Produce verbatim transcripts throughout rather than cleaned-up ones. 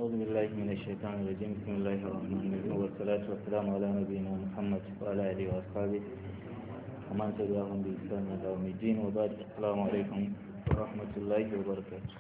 أعوذ بالله من الشيطان الرجيم بسم الله الرحمن الرحيم والصلاة والسلام على نبينا محمد وعلى آله وأصحابه ومن تبعهم بإحسان إلى يوم الدين وبعد السلام عليكم ورحمة الله وبركاته.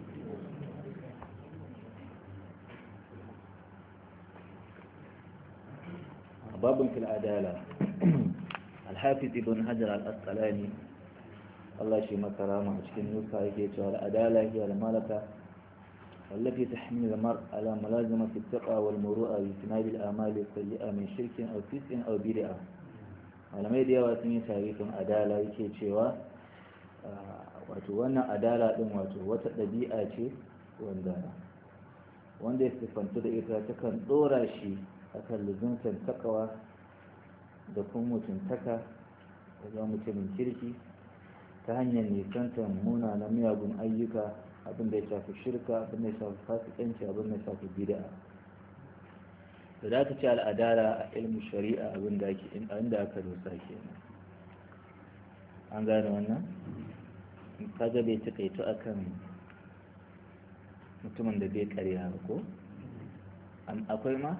باب في العدالة. الحافظ ابن حجر الأسقلاني الله يشفي كرامه أشكي نوسا يكي العدالة هي الملكة والتي تحمل المرء على ملازمة التقى والمروءة واجتناب الآمال السيئة من شرك أو فسق أو بدعة. malamai da yawa sun yi tarifin adala yake cewa wato wannan adala din wato wata ɗabi'a ce wanda wanda ya siffanta da ita takan ɗora shi akan luzuntan takawa da kuma mutuntaka da zama mutumin kirki ta hanyar nisantar munanan miyagun ayyuka, abin da ya shafi shirka, abin da ya shafi fasikanci, abin da ya shafi bid'a. da za ka ce al'adala a ilmin shari'a abin da ake inda aka dosa kenan. An gane wannan? kaga bai takaito akan mutumin da bai karya ba ko? akwai ma?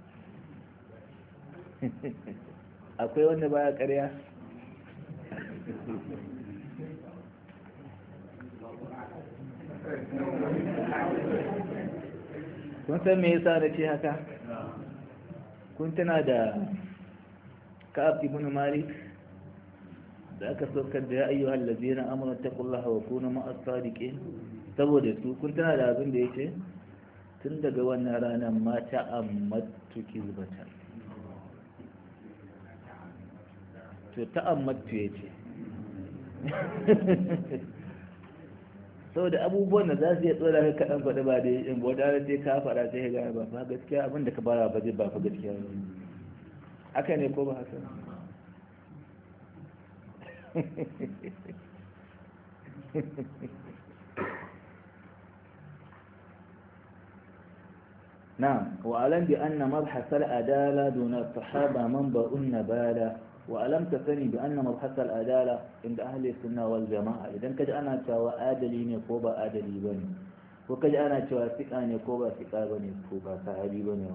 akwai wanda baya karya? kun san me yasa na ce haka? kun tana da Ka'ab ibn Malik da aka saukar da ya ayyuhal ladzina amanu taqullaha wa kunu ma'as sadiqin, saboda su kun tana da abin da yake tun daga wannan ranar ma ta'ammattu kizbatan, to ta'ammattu yace saboda abubuwan da za su iya tsora ka kaɗan faɗi ba da yin wadda sai ka faɗa sai ga ba fa gaskiya abinda ka bara ba zai ba fa gaskiya ba haka ne ko ba haka نعم. وأعلم بأن مبحث العدالة دون الصحابة منبع النبالة. وألم تفني بأن مبحث العدالة عند أهل السنة والجماعة إذا كج أنا توا آدلين كوبا آدلي بني وكج أنا توا ثقان كوبا ثقا بني كوبا صحابي بني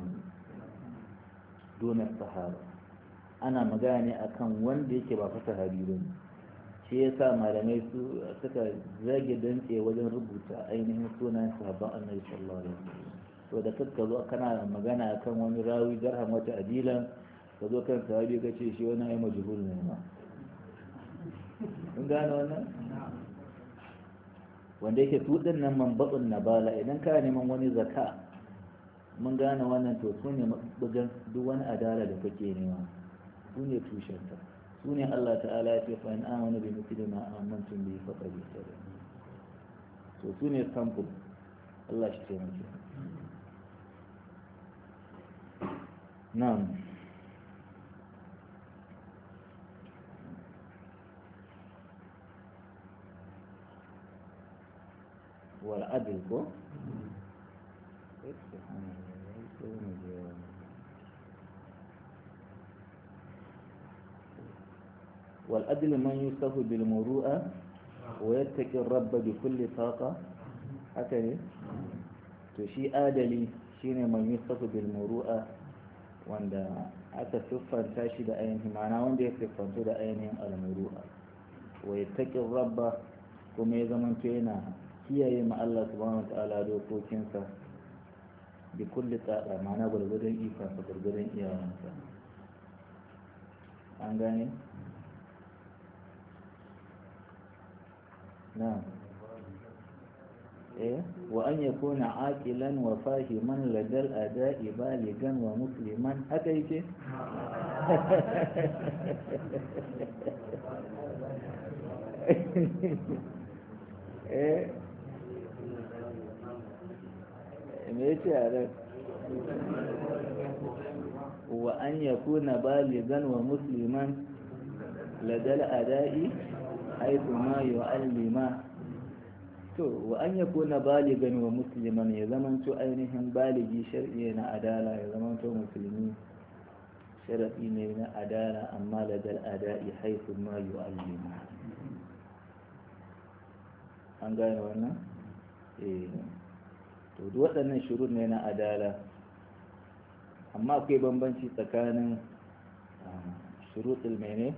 دون الصحابة. أنا مجاني أكن وندي كبا صحابي بني shi yasa malamai su suka zage dantse wajen rubuta ainihin sunan sahabban annabi sallallahu alaihi wasallam. to da kakka zo kana magana akan wani rawi jarhan wata adilan ka zo kan sahabi ka ce shi wani ai majhul ne ma kun gane wannan wanda yake su din nan manbatsun nabala idan ka neman wani zaka mun gane wannan to su ne bugan duk wani adala da kake nema su ne tushenta su ne Allah ta'ala ya ce fa in amanu bi mithli ma amantum bi faqad ihtadaw. to su ne sample. Allah shi taimake. na'am. والعدل كو والعدل من يصف بالمروءة ويتقي الرب بكل طاقة هكذا تشي آدلي شين من يصف بالمروءة واندا aka siffanta shi da ainihin ma'ana wanda ya siffantu da ainihin al-muru'a wa yattaqi rabba kuma ya zamanto yana kiyaye ma Allah subhanahu wataala dokokinsa bi kulli tsada ma'ana gurgurdan ikonsa gurgurdan iyawansa. an gane? na'am. eh wa an yakuna aqilan wa fahiman ladal ada'i baligan wa musliman haka yake eh me yace a ran wa an yakuna baligan wa musliman ladal ada'i haythu ma yu'allima. to wa an yakuna baligan wa musliman ya zamanto ainihin baligi shar'i na adala ya zamanto musulmi shar'i ne na adala amma ladal ada'i haythu ma yu'allima. an gane wannan? eh to duk waɗannan shurut ne na adala amma akwai bambanci tsakanin shurutul mene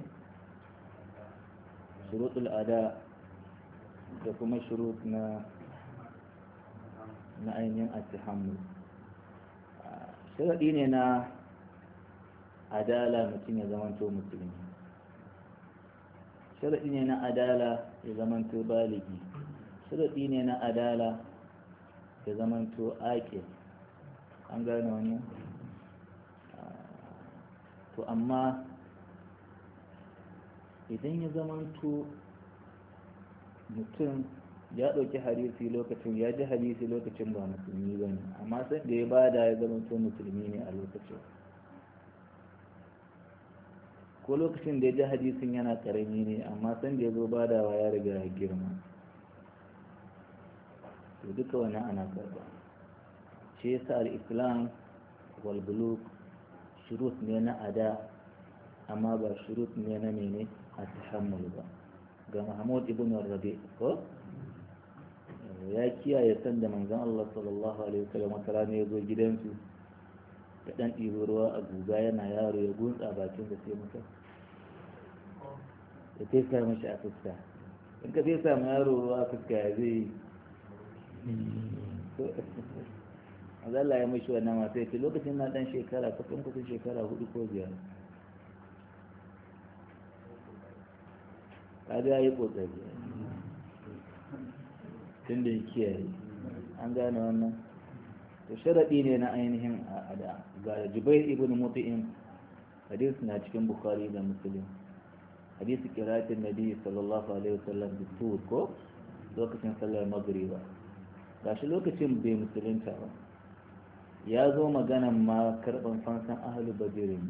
shurutul ada da kuma shurut na na ainihin at-tahammul. Sharaɗi ne na adala mutum ya zamanto musulmi, sharaɗi ne na adala ya zamanto baligi, sharaɗi ne na adala ya zamanto aqil. An gane wannan? To amma idan ya zamanto mutum ya ɗauki hadisi lokacin ya ji hadisi lokacin ba musulmi ba ne, amma sai da ya bada ya zamanto musulmi ne a lokacin, ko lokacin da ya ji hadisin yana ƙarami ne amma sai da ya zo badawa ya riga ya girma, to duka wannan ana karba. shi yasa al-islam wal bulugh shurut ne na ada amma ba shurut ne na mene a tahammul ba. Ga Mahmud ibn Rabi ko ya kiyaye san da manzon Allah sallallahu alaihi wasallam wata rana ya zo gidansu da dan ɗibo ruwa a guga yana yaro ya gunsa bakin da sai mutum ya fesa mashi a fuska. In ka fesa ma yaro ruwa a fuska ya zai Allah ya mashi wannan masu yake lokacin na dan shekara kusan kusan shekara hudu ko biyar. Kaga ya yi kokari tun da ya kiyaye. An gane wannan to sharaɗi ne na ainihin ada. Ga Jubair ibn Mut'im hadis na cikin Bukhari da Muslim, hadisi qira'atin Nabi sallallahu alaihi wasallam bi tur ko lokacin sallar magriba. Gashi lokacin bai musulunta ba, ya zo maganan ma karɓan fansan ahalu badirin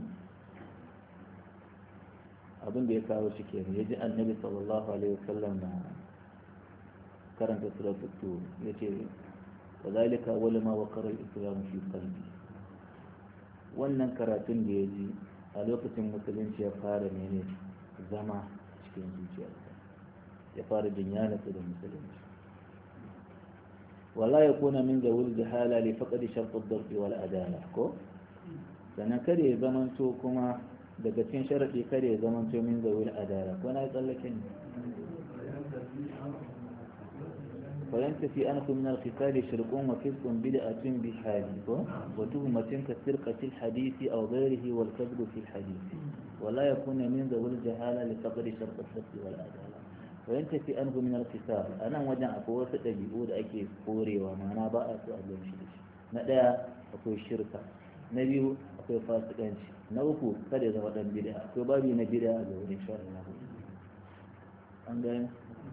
abin da ya kawo shi kenan. Ya ji annabi sallallahu alaihi wasallam na karanta suratul tur, ya ce wa zalika wala ma waqara al-islam fi qalbi. wannan karatun da ya ji a lokacin musulunci ya fara mene zama cikin zuciyarsa, ya fara jin yana da musulunci. wala ya kuna min zawul jahala li faqad shart ad-darb wal adala ko sannan kare ya zamanto kuma daga cikin sharadi kare ya zamanto min zawul adala ko na tsallake ne وينتفي أنف من القتال شرك وفسق بدعة بحاله وتهمة كسرقة الحديث أو غيره والكذب في الحديث ولا يكون من ذوي الجهالة لفقد شرط الحفظ والعدالة. وينتفي أنف من القتال أنا وجع أقوى ستجيئود أكي فوري ومعنا باء سؤال شيء ندى أقوى الشركة نبيه أقوى فاسقانش نوفو كده زودان بدعة أقوى بابي نبدأ أقوى إن شاء الله. عندنا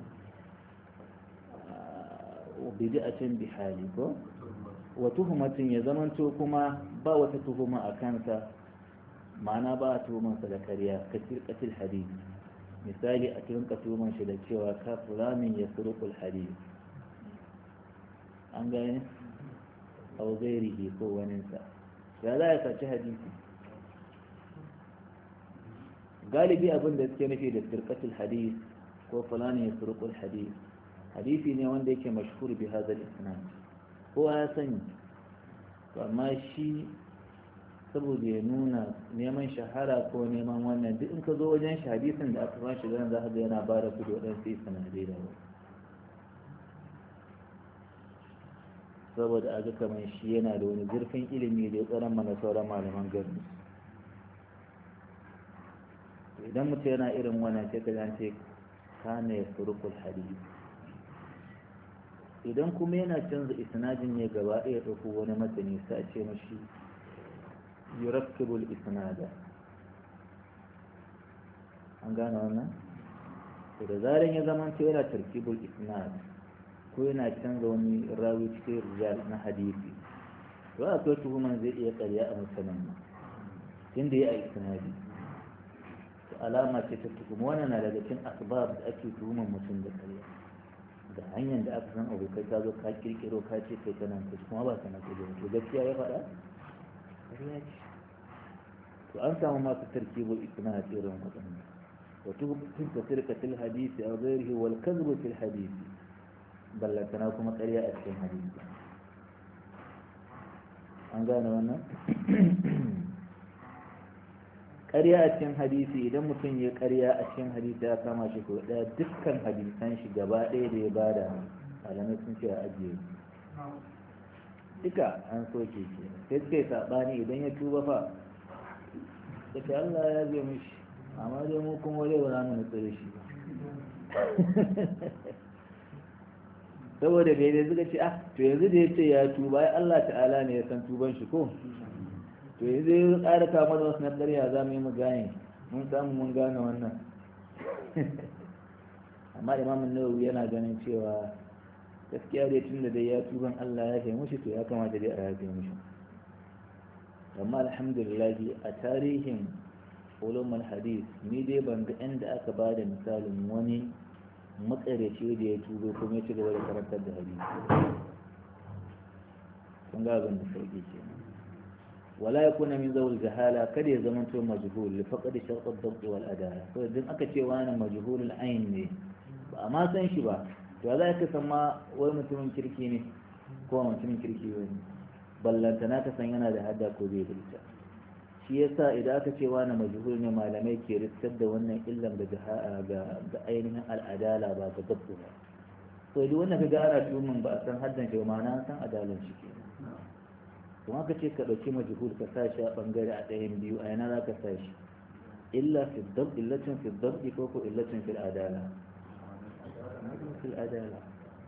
bid'atin bihali ko wa tuhumatin ya zamanto kuma ba wata tuhuma a kansa, ma'ana ba a tuhuman sa da kariya ka tirqatil hadith. misali a cikin tuhuman shi da cewa ka fulamin ya surqul hadith an gane aw ghairihi ko wani sa ya za ya saci hadisi. galibi abin da suke nufi da tirqatil hadith ko fulamin ya surqul hadith hadisi ne wanda yake mashhur bi hadha al-isnad, kowa ya sani to amma shi saboda ya nuna neman shahara ko neman wannan duk in ka zo wajen shi hadisin da aka bashi ganin za ka ga yana bada kudi waɗansu sai sanadai da ba saboda aga kamar shi yana da wani zurfin ilimi da ya tsaron mana sauran malaman gari. idan mutum yana irin wannan sai ka ce kana ya surukul hadisi. idan kuma yana canza isnadin ne gaba ɗaya ɗauko wani matani sai a ce mashi yurakkibul isnada. an gane wannan to da zaran ya zama ta yana tarkibul isnad ko yana canza wani rawi cikin rijal na hadisi to akwai tuhuman zai iya ƙarya a musamman tunda ya a isnadi to alama ce ta tuhuma. wannan na daga cikin asbab da ake tuhuman mutum da ƙarya, da hanyar da aka san abokai ka zo ka kirkiro ka ce kai tana kai kuma ba tana kai to gaskiya ya faɗa ƙarya ce. to an samu masu tarkibul isnad irin waɗannan wato tun tasirkatil hadisi aw ghairihi wal kadhbu fil hadisi ballantana kuma ƙarya a cikin hadisi. an gane wannan ƙarya a cikin hadisi idan mutum ya ƙarya a cikin hadisi ya kama shi ko ɗaya dukkan hadisan shi gaba ɗaya da ya bada malamai sun ce a ajiye duka an soke ke sai suka yi saɓani idan ya tuba fa da ke Allah ya zai mishi amma dai mu kuma wajen ba za mu nutsu da shi ba saboda bai dai suka ce ah to yanzu da ya ce ya tuba ai Allah ta'ala ne ya san tuban shi ko to yanzu ya ƙara kama da wasu na ƙarya za mu yi mu gane mun samu mun gane wannan amma imamun nawawi yana ganin cewa gaskiya dai tun da dai ya tuban Allah ya kai mushi to ya kamata dai a ya kai mushi amma alhamdulillah a tarihin ulumul hadith ni dai ban ga inda aka ba da misalin wani matsaraci da ya tubo kuma ya ci gaba da karantar da hadisi kun ga abin da sauki kenan wala yakuna min zawul jahala kada ya zama to majhul li faqad shart ad-dabt wal adala to idan aka ce wani majhul al-ayn ne ba amma san shi ba to za ka san ma wai mutumin kirki ne ko mutumin kirki ne ballanta na ka san yana da hadda ko bai da ita shi yasa idan aka ce wani majhul ne malamai ke riskar da wannan illan ga ga ainihin al'adala ba ga dabbu ba to idan wannan kaga ana tumin ba a san haddan shi ma na san adalan shi ke kuma ka ce ka dauki majhul ka sa shi a bangare a ɗayan biyu a yana za ka sa shi illa fi dabb illatin fi dabb ko ko illatin fi al'adala في الأدالة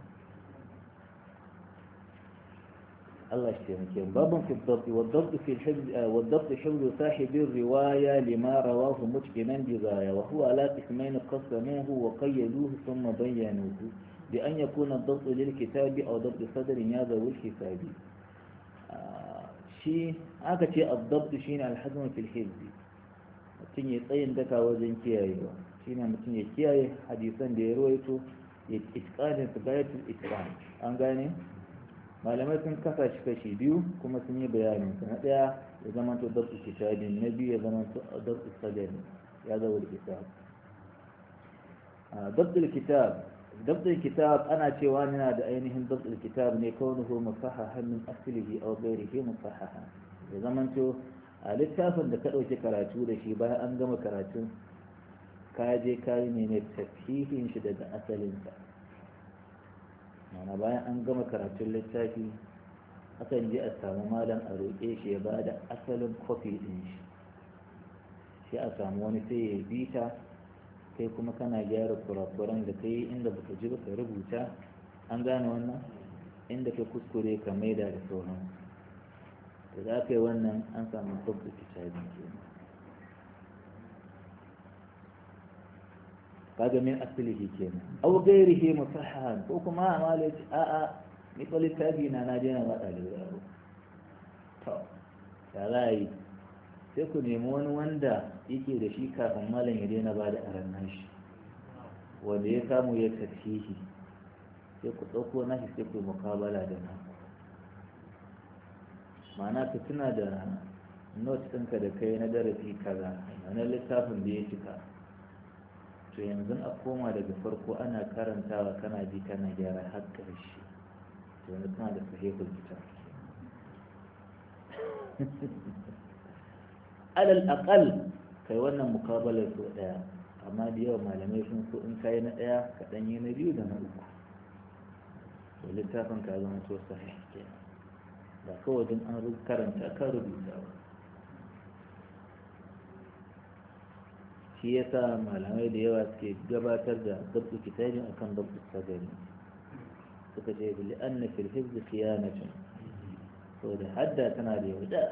الله يشتمك باب في الضبط والضبط في الحفظ والضبط حفظ صاحب الرواية لما رواه متقنا بغاية وهو على قسمين قسموه وقيدوه ثم بينوه بأن يكون الضبط للكتاب أو ضبط صدر هذا والحساب آه شيء هذا شيء الضبط شيء الحزم في الحفظ تني تين دكا وزن كيايو شيء متن يكياي حديثا ديرويتو itqanin su gayatul itqan an gane malamai sun kasa shi kashi biyu kuma sun yi bayanin sa na daya ya zama to dabtu kitabin na biyu ya zama to dabtu sadari ya zawo da kitab dabtul kitab dabtul kitab ana cewa yana da ainihin dabtul kitab ne kaunuhu musahahan min aslihi aw ghairihi musahahan ya zama to a littafin da ka dauki karatu da shi bayan an gama karatun ka je kayi ne tafihin shi daga asalinsa mana bayan an gama karatun littafi akan je a samu malam a roƙe shi ya ba da asalin kofi ɗin shi sai a samu wani sai ya bita kai kuma kana gyara kurakuran da kai inda baka ji baka rubuta an gane wannan inda ka kuskure ka maida da sauran da za ka yi wannan an samu sabbin kitabin kenan kaga min aslihi kenan aw ghairihi musahhan ko kuma amala a a ni ko littafi na na je na ba dalibai to ya lai sai ku nemi wani wanda yake da shi kafin malam ya daina ba da aran nashi wanda ya samu ya tafihi sai ku dauko nashi sai ku mukabala da na ma'ana ka tuna da note ɗinka da kai na darasi kaza na littafin da ya cika to yanzu a koma daga farko ana karantawa kana ji kana gyara har ƙarshe to yanzu kana da sahihul kitab alal aqal kai wannan mukabalar so daya amma da yawa malamai sun so in kai na daya ka dan yi na biyu da na uku to littafin ka zama to sahih kenan ba kawai din an karanta ka rubuta ba shi yasa malamai da yawa suke gabatar da dabtu kitabin akan dabtu sadari suka ce bil anna fil hifz khiyanatun to da hadda tana da yauda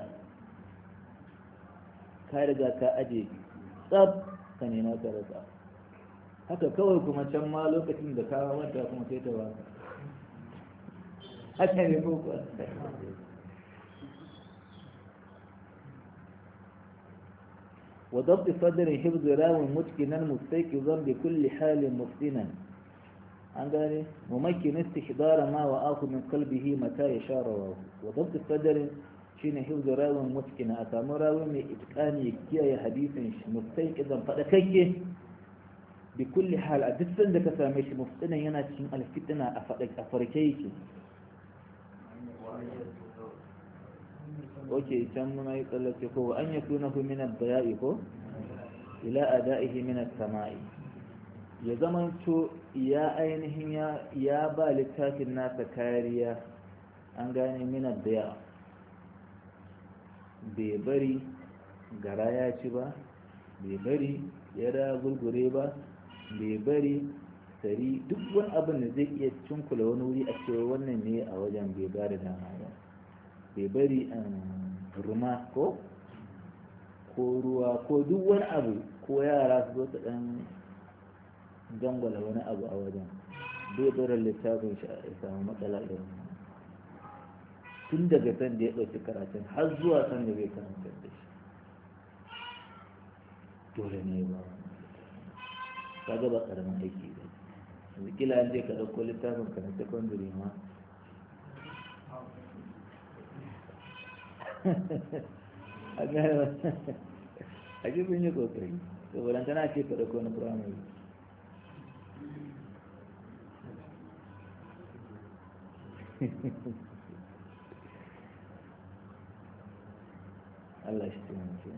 ka riga ka aje tsab ka nema ka rasa haka kawai kuma can ma lokacin da ka manta kuma sai ta baka haka ne ko kuwa وضبط صدر حفظ راو متقنا مستيقظا بكل حال مفتنا عن ذلك ممكن استحضار ما وآخذ من قلبه متى يشاء رواه وضبط الصدر شين حفظ راو متقنا أتام راو من إتقان يكيا حديث مستيقظا فدكك بكل حال أدسل لك سامش مفتنا يناتشين الفتنة أفركيك oke can muna yi tsallake ko an ya suna ku min ad-daya'i ko ila ada'ihi min as-sama'i ya zaman to ya ainihin ya ya ba littafin nasa kariya an gane min ad-daya' bai bari gara ya ci ba bai bari ya da gurgure ba bai bari sari duk wani abin da zai iya cinkula wani wuri a cewa wannan ne a wajen bai ba da dama ba bai bari ruma ko ko ruwa ko duk wani abu ko yara su zo su dan jangwala wani abu a wajen bai barin littafin shi a samu matsala irin tun daga san da ya ɗauki karatun har zuwa san da bai karanta da shi dole ne ba ka ga ba ƙaramin aiki ba yanzu kila an je ka ɗauko littafin ka na secondary ma a gane a ji sun yi kokari saboda tana ce ka ɗauko na primary Allah shi taimake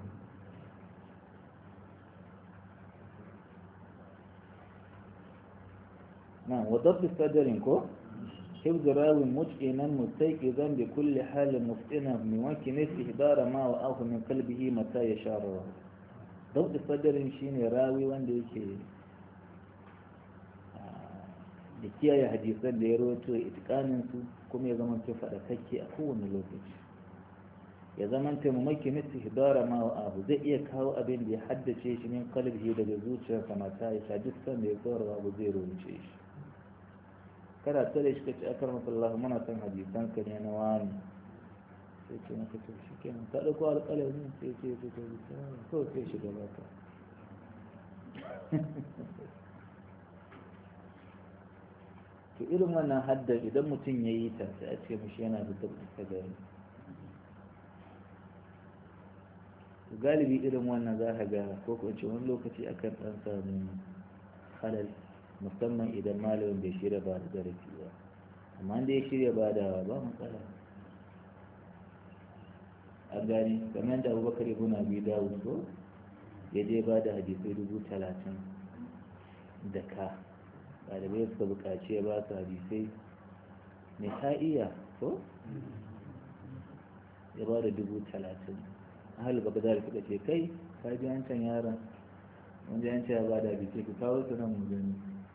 نعم وضبط الصدر كو حفظ راوي متقنا مستيقظا بكل حال مفتنا ممكن استهدار ما وآه من قلبه متى يشاء ضبط الصدر شيني راوي وان yake da kiyaye hadisan da ya rawaito itikanin su kuma ya zama ta fadakakke a kowane lokaci ya zama ta mumkin istihdara ma wa'ahu zai iya kawo abin da ya haddace shi min qalbihi daga zuciyarsa mata ya sha dukkan da ya tsora abu zai rubuce shi kada tare shi kace akar masallahu muna san hadisan ka ne na wani sai ce maka to shikenan ka dauko alƙalami sai ce to to to sai shi gaba ka to irin wannan hadda idan mutum ya yi ta sai a ce mishi yana da tabbata gani galibi irin wannan za ka ga ko ko ce wani lokaci akan dan samu halal musamman idan malamin bai shirya ba da darasi ba amma da ya shirya ba da ba matsala a gani kamar da abubakar ibn abi dawud ko ya je ba da hadisai dubu talatin da ka ɗalibai suka buƙaci ya ba su hadisai mai ha'iya ko ya ba da dubu talatin ahal gaba da suka ce kai ka ji wancan yaron wanda yanci ya ba da hadisai ku kawo su nan mu gani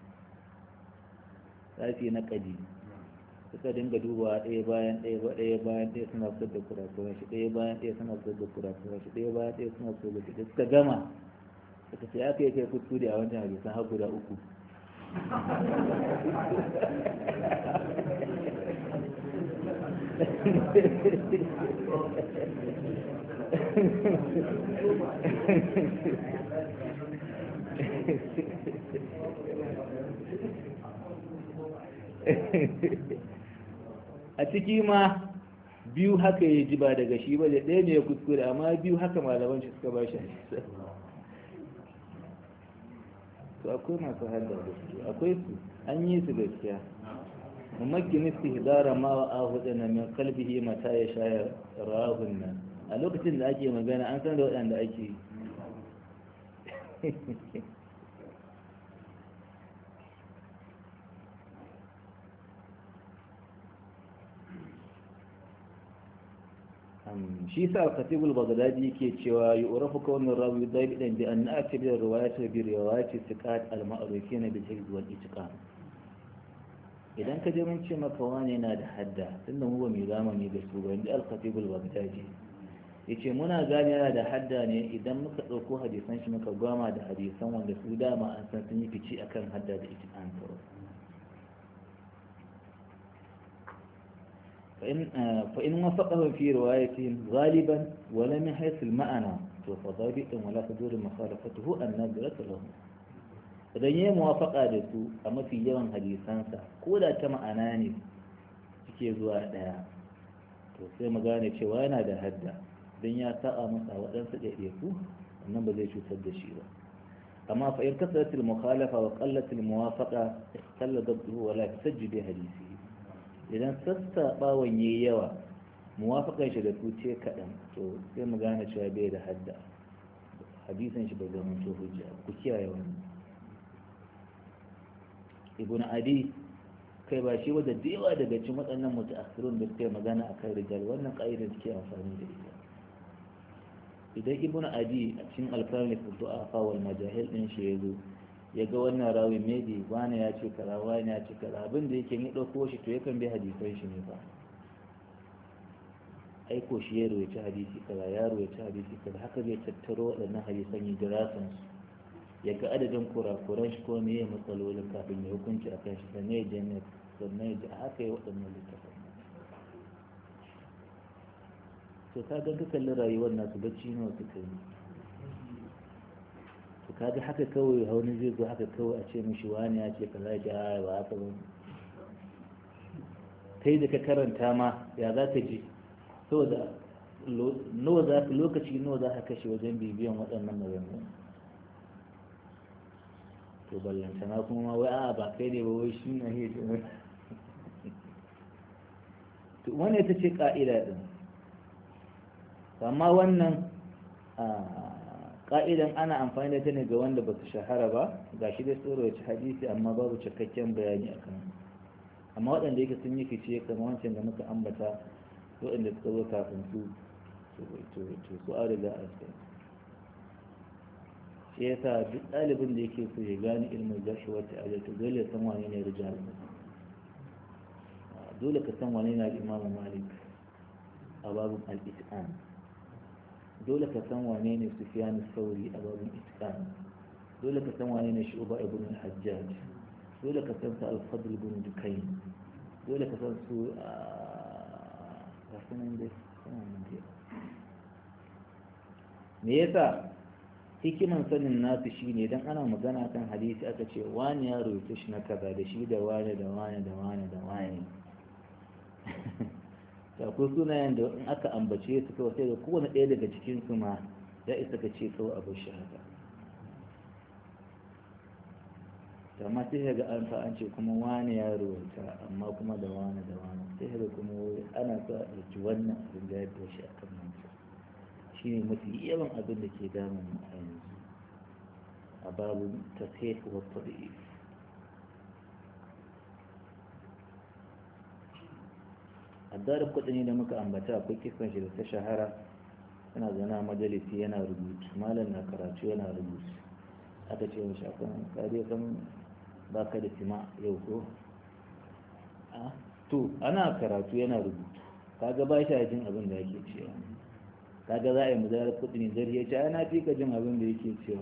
zafi na ƙadi suka dinga dubawa ɗaya bayan ɗaya ba ɗaya bayan ɗaya suna fitar da kurakuran shi ɗaya bayan ɗaya suna fitar da kurakuran shi ɗaya bayan ɗaya suna fitar da shi suka gama suka ce aka yi kai kuskure a wancan hadisan har guda uku a ciki ma biyu haka ya ji ba daga shi ba da ɗaya ne ya kuskure amma biyu haka malaman shi suka ba shi to akwai masu hada da su akwai su an yi su gaskiya mamakin istihdara ma wa ahuda na min kalbihi mata ya shayar rahun nan a lokacin da ake magana an san da waɗanda ake shi sa katibul bagdadi yake cewa yu'rafu kawnu rawi dabidan bi an na'ti bi riwayat bi riwayat thiqat al-ma'rufin bil hifz wal itqan idan ka je mun ce maka wani yana da hadda tunda mu ba mu zamani da su ba inda al-katibul bagdadi yace muna gane yana da hadda ne idan muka dauko hadisan shi muka gama da hadisan wanda su dama an san sun yi fici akan hadda da itqan kawai فإن, فإن وفقهم في روايتهم غالبا ولم يحيث المعنى فضابط ولا تدور مخالفته النادرة لهم idan ya yi muwafaka da su a mafi yawan hadisansa ko da ta ma'ana ne suke zuwa ɗaya to sai mu gane cewa yana da hadda don ya sa'a masa waɗansu ɗaiɗaiku wannan ba zai cutar da shi ba amma fa in kasaratul mukhalafa wa qallatul muwafaqa ikhtalla dabtuhu wa la tasajjid hadisi idan sassaɓawan ya yi yawa muwafaƙar shi da su ce kaɗan to sai mu gane cewa bai da hadda hadisan shi bai zama to hujja ku kiyaye wannan ibn adi kai ba shi wadda da yawa daga cikin waɗannan mutaakhirun da suke magana akan rijal wannan ƙa'idar suke amfani da ita idan ibn adi a cikin alkalmi du'a wal majahil din shi yazo ya ga wannan rawi maybe wani ya ce kaza wani ya ce kaza abin da yake ya dauko shi to yakan bi hadisan shi ne ba ai ko shi ya rawaita hadisi kaza ya rawaita hadisi kaza haka zai tattaro waɗannan hadisan yi dirasan su ya ga adadin kurakuran shi ko me ya matsalolin kafin ya hukunci akan shi sannan ya jami'a sannan ya ji haka ya waɗannan littafin to ka ga kalli rayuwar nasu bacci nawa suka yi to ka ga haka kawai hauni zai zo haka kawai a ce mishi wani ya ce ka za ki haya ba haka ba kai da ka karanta ma ya za ka ji saboda nawa za ka lokaci nawa za ka kashe wajen bibiyan waɗannan maganganu to ballantana kuma ma wai a ba kai ne ba wai shi na hiyar to wani ita ce ƙa'ida ɗin amma wannan ka'idan ana amfani da ta ne ga wanda ba su shahara ba ga shi dai tsoro ya ci hadisi amma babu cikakken bayani a kan amma waɗanda yake sun yi fice kamar wancan da muka ambata waɗanda suka zo kafin su to su an riga a sai shi yasa duk ɗalibin da yake so ya gane ilmin jarhi wata ajiyar dole ya san wane ne rijal dole ka san wane ne al-imam malik a babin al-itqan dole ka san wane ne Sufyan Sauri a babin itqan dole ka san wane ne Shu'ba ibn al-Hajjaj dole ka san al-Fadl ibn Dukayn dole ka san su a sanan da sanan da me yasa hikiman sanin nasu shine dan ana magana kan hadisi aka ce wani ya rawaito shi na kaza da shi da wani da wani da wani da wani akwai sunayen da in aka ambace su kawai sai da kowane ɗaya daga cikin su ma ya isa ka ce kawai abin shi haka amma sai ga an fa an ce kuma wani ya rubuta amma kuma da wani da wani sai ga kuma ana so a ɗauki wannan abin da ya shi a kan nan shi ne mafi yawan abin da ke damun mu a yanzu a babu tasahih wa tadif addarar kudin da muka ambata akwai kisan shi da ta shahara yana zana majalisi yana rubutu malam na karatu yana rubutu aka ce wa shafin kare kan baka da tima yau ko to ana karatu yana rubutu kaga ba shi jin abin da yake cewa kaga za a yi mudarar kudin zari ya ce ana fi ka jin abin da yake cewa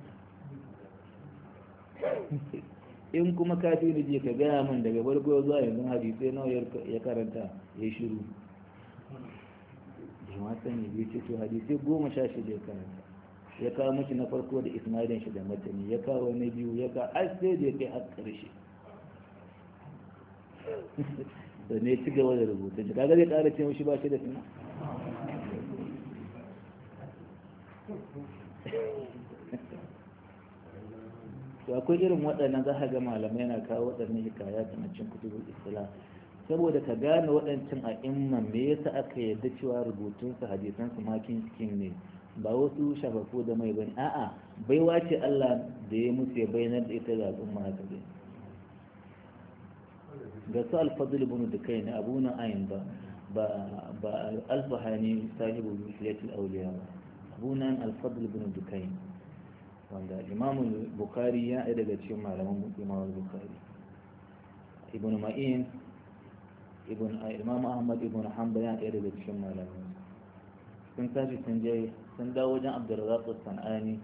in kuma ka fi je ka gaya min daga farko zuwa yanzu hadisai nawa ya karanta ya shiru jama'a sani bai ce to hadisai goma sha shida ya karanta ya kawo miki na farko da isnadin shi da matani ya kawo na biyu ya kawo ai sai da ya kai har karshe da ne ci gaba da rubuta shi kaga zai kara ce mishi ba shi da tuna to akwai irin waɗannan za ka ga malamai na kawo waɗannan hikaya ta cin kutubul islam saboda ka gane waɗancan a imma me yasa aka yarda cewa rubutun su hadisan su makin cikin ne ba wasu shafafu da mai bane a'a baiwa ce Allah da ya musu ya bayyana da ita ga al'umma haka dai ga su al-fadl ibn dukai ne abu na ayin ba ba ba al-bahani sahibu mislatul awliya abu nan al-fadl ibn dukai wanda imamu bukari ya ɗaya daga cikin malaman imamu bukari ibn ma'in ibn imam ahmad ibn hanbal ya ɗaya daga cikin malaman sun tashi sun je sun dawo wajen abdurrazzaq as-sanani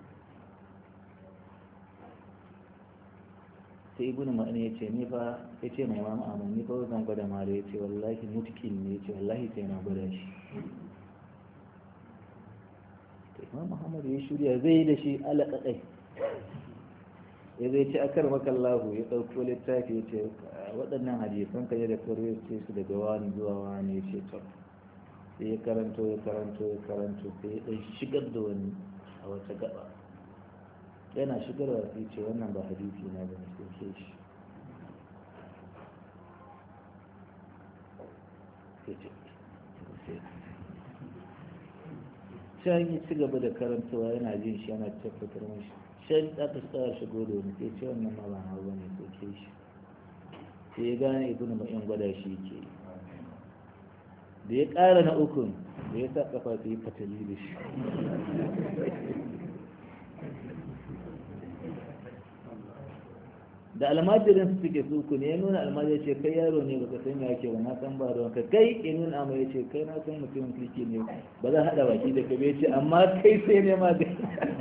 sai ibn ma'in ya ce ni fa ya ce mai imam ahmad ni fa zan gwada mala ya ce wallahi mutkin ne ya ce wallahi sai na gwada shi imam muhammad ya shirya zai da shi alaƙaƙai ya zai ci akar makallahu ya ɗauko littafi ya ce waɗannan hadisan ka da kare ce su daga wani zuwa wani ya ce to sai ya karanto ya karanto ya karanto sai ya ɗan shigar da wani a wata gaba yana shigarwa sai ce wannan ba hadisi na ba ne sai ke shi sai ce can yi ci gaba da karantawa yana jin shi yana tabbatar mashi shan aka tsara shigo da wani sai ce wannan ma ba hau bane soke shi sai ya gane ibnu ma'in gwada shi ke da ya ƙara na ukun da ya sa kafa su yi fatali da shi da almajirin su suke suku ne ya nuna almajir ce kai yaro ne baka san ya ke ba na san ba ruwanka kai ya nuna amma ya ce kai na san mutumin kirki ne ba za haɗa baki da kabe ce amma kai sai ne ma da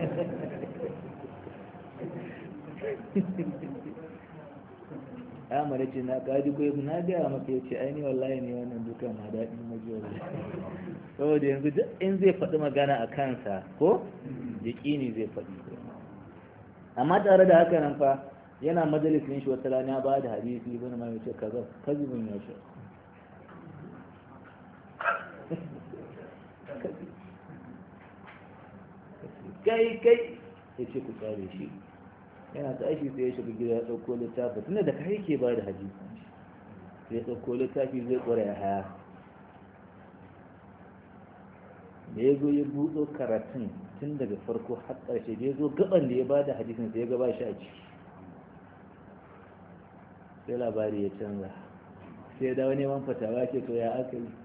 amara ce na kaji ko na gaya maka ya ce aini wallahi ne wannan duka na daɗin majiyar saboda yanzu duk in zai faɗi magana a kansa ko yaƙini zai faɗi amma tare da haka nan fa yana majalisin shi wata rana ba da hadisi ibn mai ce kaza kazibin ya ce kai kai ya ce ku tsare shi yana tashi sai ya shiga gida ya ɗauko littafi tunda da kai ke ba da hadisi sai ya ɗauko littafi zai ƙware ya haya da ya zo ya buɗo karatun tun daga farko har ƙarshe da ya zo gaban da ya ba da hadisin sai ya gaba shi a ciki sai labari ya canza sai da wani man fatawa ce to ya aka yi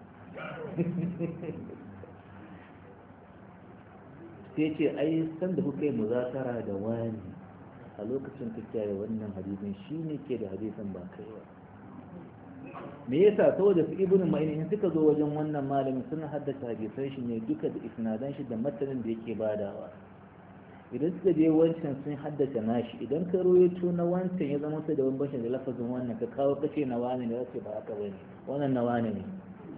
sai ce ai san da kuka yi muzakara da wani a lokacin tafiya da wannan hadisin shi ne ke da hadisin ba kai ba me yasa saboda su ibnu ma'in suka zo wajen wannan malamin suna haddace hadisan shi ne duka da isnadan shi da matanin da yake badawa idan suka je wancan sun haddace nashi idan ka royato na wancan ya zama sai da bambancin da lafazin wannan ka kawo kace na wani ne zace ba haka bane wannan na wani ne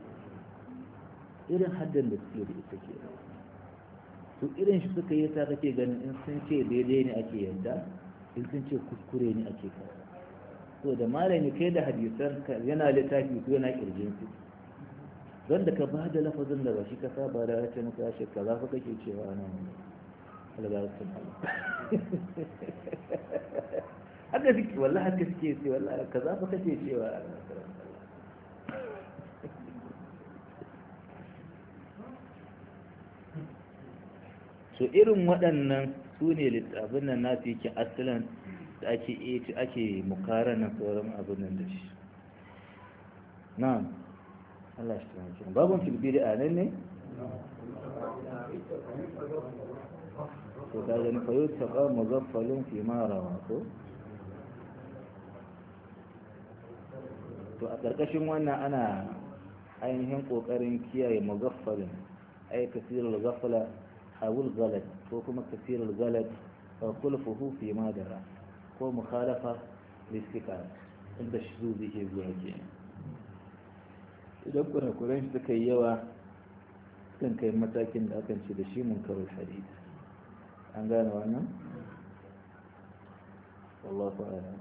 irin haddan da suke da ita ke to irin shi suka yi ta kake ganin in sun ce daidai ne ake yadda in sun ce kuskure ne ake kawo to da malami kai da hadisan ka yana littafi ko yana kirjin su don da ka ba da lafazin da ba shi ka saba da ya ce maka ya shekka za ka kake cewa nan albarkatun Allah haka suke wallahi haka suke ce wallahi ka za ka kake cewa so irin waɗannan su ne littafin nan nasu yake asalin da ake ake mukarana sauran abin nan da shi na'am Allah shi ta babun filbiri a nan ne to ka gani fa yau taɓa muzaffalin fi marawa ko to a ƙarƙashin wannan ana ainihin ƙoƙarin kiyaye muzaffalin ai kasirul ghafla awul ghalat ko kuma kasirul ghalat wa kulfuhu fi madara ko mukhalafa listiqam inda shuzubi ke zuwa ke idan kurakuran shi suka yi yawa kan kai matakin da akan ce da shi munkarul hadith an gane wannan wallahu a'lam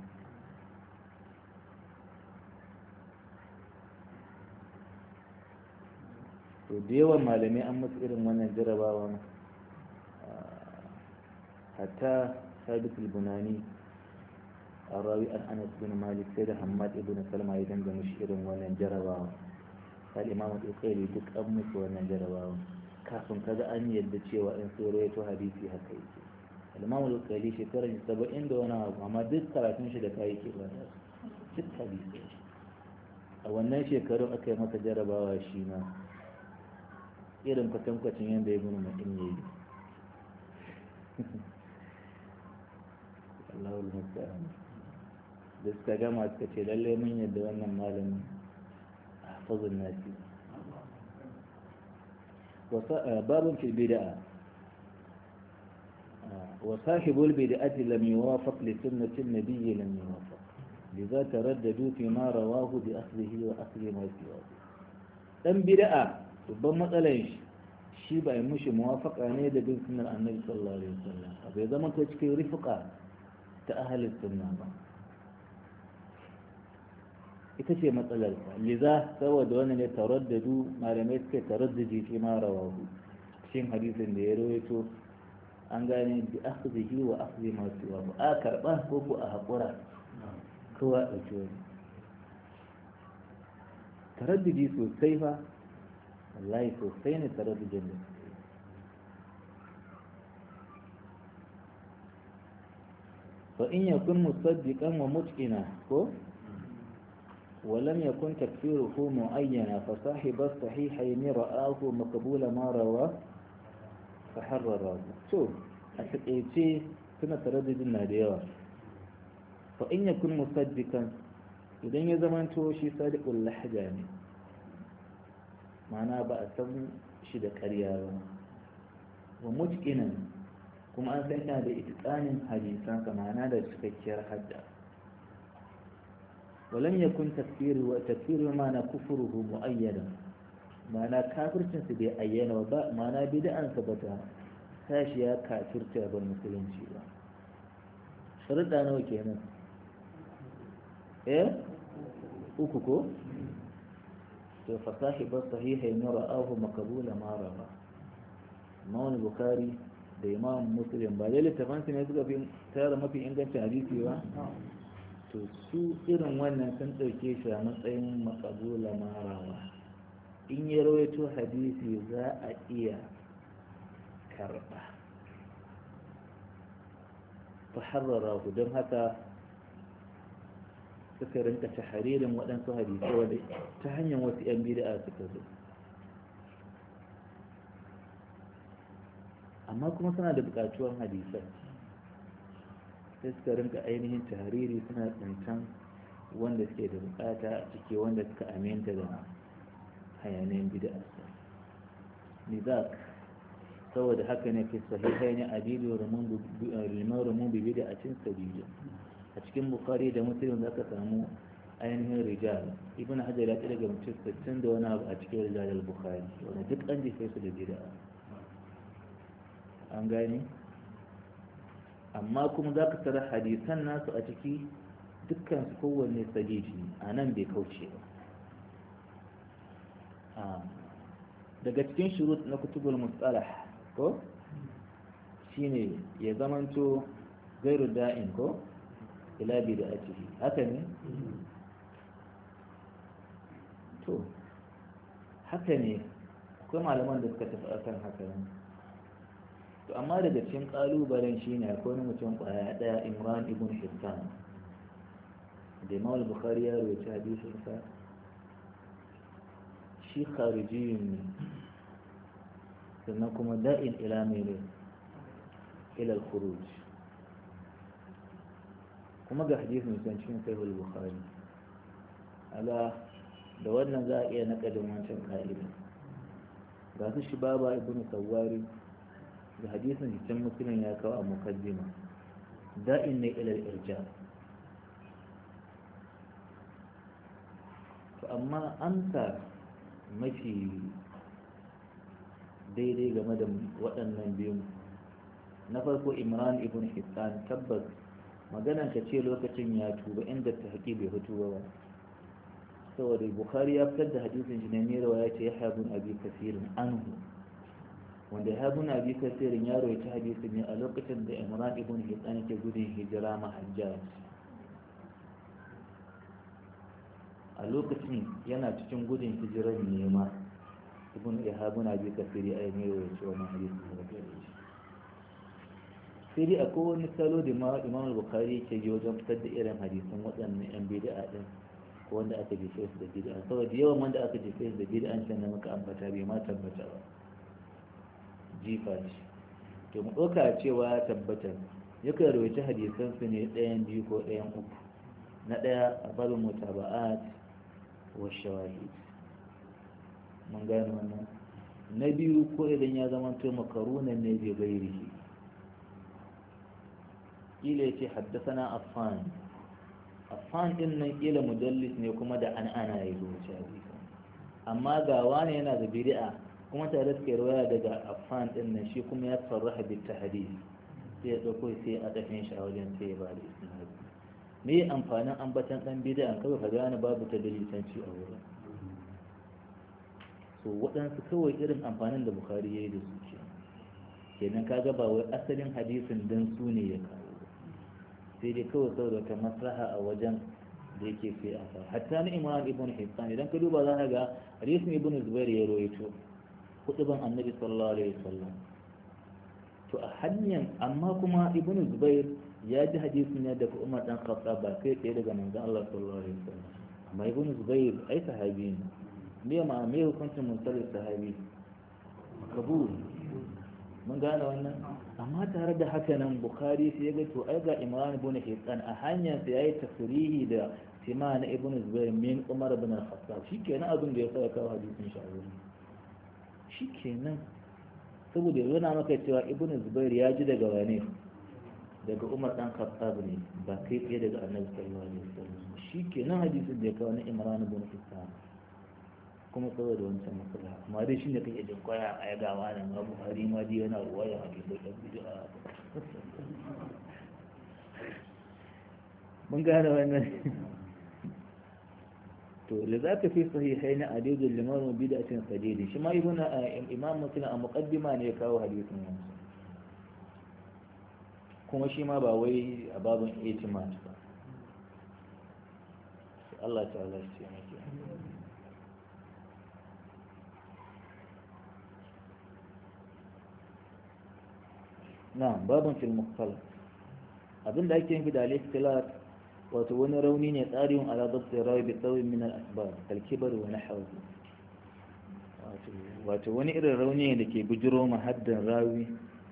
to da yawan malamai an musu irin wannan jarabawa hatta sabit al-bunani الراوي عن أنس بن مالك سيد حماد بن سلمة يدنج مشير ونجروا الإمام الأقيلي دك أمس ونجروا كافن كذا أن يدتشي وإن سوريت حديثي هكيك الإمام الأقيلي شكرا سبعين دونا وما دك ثلاثين شدة كايك وانا ست حديثي wannan shekaru aka yi masa jarabawa shi ma irin kwatankwacin yadda ya gina mutum ya yi Allahul Musta'an da suka gama suka ce lallai mun yadda wannan malamin hafazun nasi babun fil bid'a wa sahibul bid'ati lam yuwafaq li sunnati an-nabiy lam yuwafaq lidha taraddadu fi ma rawahu bi akhlihi wa akhli ma siwahu dan bid'a babban matsalar shi shi ba yi mushi muwafaqa ne da bin sunnar annabi sallallahu alaihi wasallam bai zama ta cikin rifuqa ta ahalin sunna ba ita ce matsalarsa liza saboda wani ne taraddadu malamai suka taraddadi fi ma rawahu cikin hadisin da ya rawaito an gane bi akhdhihi wa akhdhi ma siwa a karba ko ko a hakura kowa dauki wani taraddudi sosai fa wallahi sosai ne taraddudin da fa in yakun musaddiqan wa mutqina ko ولم يكن تكفيره معينا فصاحب الصحيحين رآه مقبول ما روى فحرره شوف أتقيتي سنة تردد النادية فإن يكن مصدقا إذن يزمان توشي صادق اللحجاني معناه بقى سم شدك أرياوه ومتقنا كما أنسان بإتقان حديثا كما نادى تفكير حدا ولم يكن تكفير وتكفير معنى كفره مؤيدا معنى كافر سبي أيانا وباء معنى بدأ ثبتا ساشيا كافر تاب المسلمين شيئا شرط أنا وكينا إيه أكوكو فصاحب الصحيح إن رآه مقبول ما رأى إمام البخاري da imam muslim ba dai littafansu ne suka fi tara mafi ingancin hadisi ba to su irin wannan sun ɗauke shi a matsayin makabula marawa in ya rawaito hadisi za a iya karɓa ta harrara ku don haka suka rinka taharirin waɗansu hadisi wadda ta hanyar wasu 'yan bid'a suka zo amma kuma suna da buƙatuwar hadisan sai suka rinka ainihin tahariri suna tsintan wanda suke da bukata a ciki wanda suka aminta da hayanayin bid'arsa nizak saboda haka ne fi sahihai ne adilu liman rumun bi bid'atin sabila a cikin bukhari da muslim za ka samu ainihin rijal ibn hajar ya daga mutum sittin da wani abu a cikin rijal al-bukhari wanda duk an jefe su da bid'a an gane amma kuma za ka tara hadisan nasu a ciki dukkan su kowanne sahihi a nan bai kauce ba daga cikin shurut na kutubul mustalah ko shine ya zamanto gairu da'in ko ila bid'atihi haka ne to haka ne akwai malaman da suka tafi akan haka ne to amma daga cikin kalubalen shine akwai wani mutum kwaya daya Imran ibn Hibban da Imam Bukhari ya rawaita hadisin sa shi kharijiyun ne sannan kuma da'in ila mene ila al-khuruj kuma ga hadisin san cikin sahih al-Bukhari ala da wannan za a iya nakadin wancan ka'ida ga su shi baba ibn Sawwari da hadisin cikin musulun ya kawo a mukaddima da'in ne ilal irja to amma amsa mafi daidai game da waɗannan biyun na farko imran ibn hibban tabbas maganan ka ce lokacin ya tuba inda ta haƙi bai fito ba saboda bukhari ya fitar da hadisin shi ne mera ya ce ya habun abi kasirin anhu wanda ya habu na bi kasirin yaro ya ci hadisi ne a lokacin da imran ibn hibban ke gudun hijira ma hajjaj a lokacin yana cikin gudun hijirar nema ibn ihabu na bi kasiri a yi ya ci wani hadisi da gare shi sai dai akwai wani salo da imam al-bukhari ke yi wajen fitar da irin hadisan waɗannan yan bid'a din ko wanda aka jefe su da bid'a saboda yawan wanda aka jefe su da bid'a can da muka ambata bai ma tabbata ba jifa ce to mu ɗauka cewa ya tabbatar yakan rawaita hadisansu ne ɗayan biyu ko ɗayan uku na ɗaya a babin mutaba'at wa shawahid mun gane wannan na biyu ko idan ya zama to makarunan ne bai gairihi kila ya ce haddasana affan affan din nan kila mudallis ne kuma da an ana yi zuwa hadisa amma ga wani yana da bid'a kuma tare suke rawaya daga affan din nan shi kuma ya sarraha bil tahdith sai ya dauko sai a dafin shi a wajen sai ya ba da isnadi me amfanin ambatan dan bid'a kawai ka gane babu ta dalilanci a wurin so waɗansu kawai irin amfanin da bukhari ya yi da su ke kenan kaga ba wai asalin hadisin dan su ne ya kawo sai dai kawai saboda wata maslaha a wajen da yake sai a sa hatta ni imam ibn hibban idan ka duba za ka ga hadisin ibn zubair ya rawaito kutuban annabi sallallahu alaihi wasallam to a hanyar amma kuma ibn zubair ya ji hadisin ne daga Umar dan Khattab ba kai tsaye daga manzon Allah sallallahu alaihi wasallam amma ibn Zubair ai sahabi ne me ma me hukuncin mursal sahabi kabul mun gane wannan amma tare da haka nan Bukhari sai ya ga to ai ga Imran ibn Hisan a hanyar sa yayi tafsirihi da sima na ibn Zubair min Umar ibn Khattab shikenan abin da ya sa kawo hadisin shawari shikenan saboda yana maka cewa ibn Zubair ya ji daga wane daga Umar dan Khattab ne ba kai tsaye daga Annabi sallallahu alaihi wasallam shikenan hadisin da ya kawo na Imran ibn Hisan kuma saboda wancan matsala amma dai shine kake jin koya a ya gawa nan ma Buhari ma dai yana ruwaya a cikin da bid'a mun gane wannan to لذلك في صحيحين عديد لمن بدعة سديد شما يقول إمام مسلم المقدمة ne ya kawo hadisin nan kuma shi ma ba wai a babin itimat ba Allah ta'ala shi ne ke na'am babin fil mukhtalaf abinda ake yin da al-ikhtilaf wato wani rauni ne tsarin ala dabt rawi bi tawin min al-asbab al-kibar wa nahwu wato wani irin rauni ne dake bujiro mahaddan rawi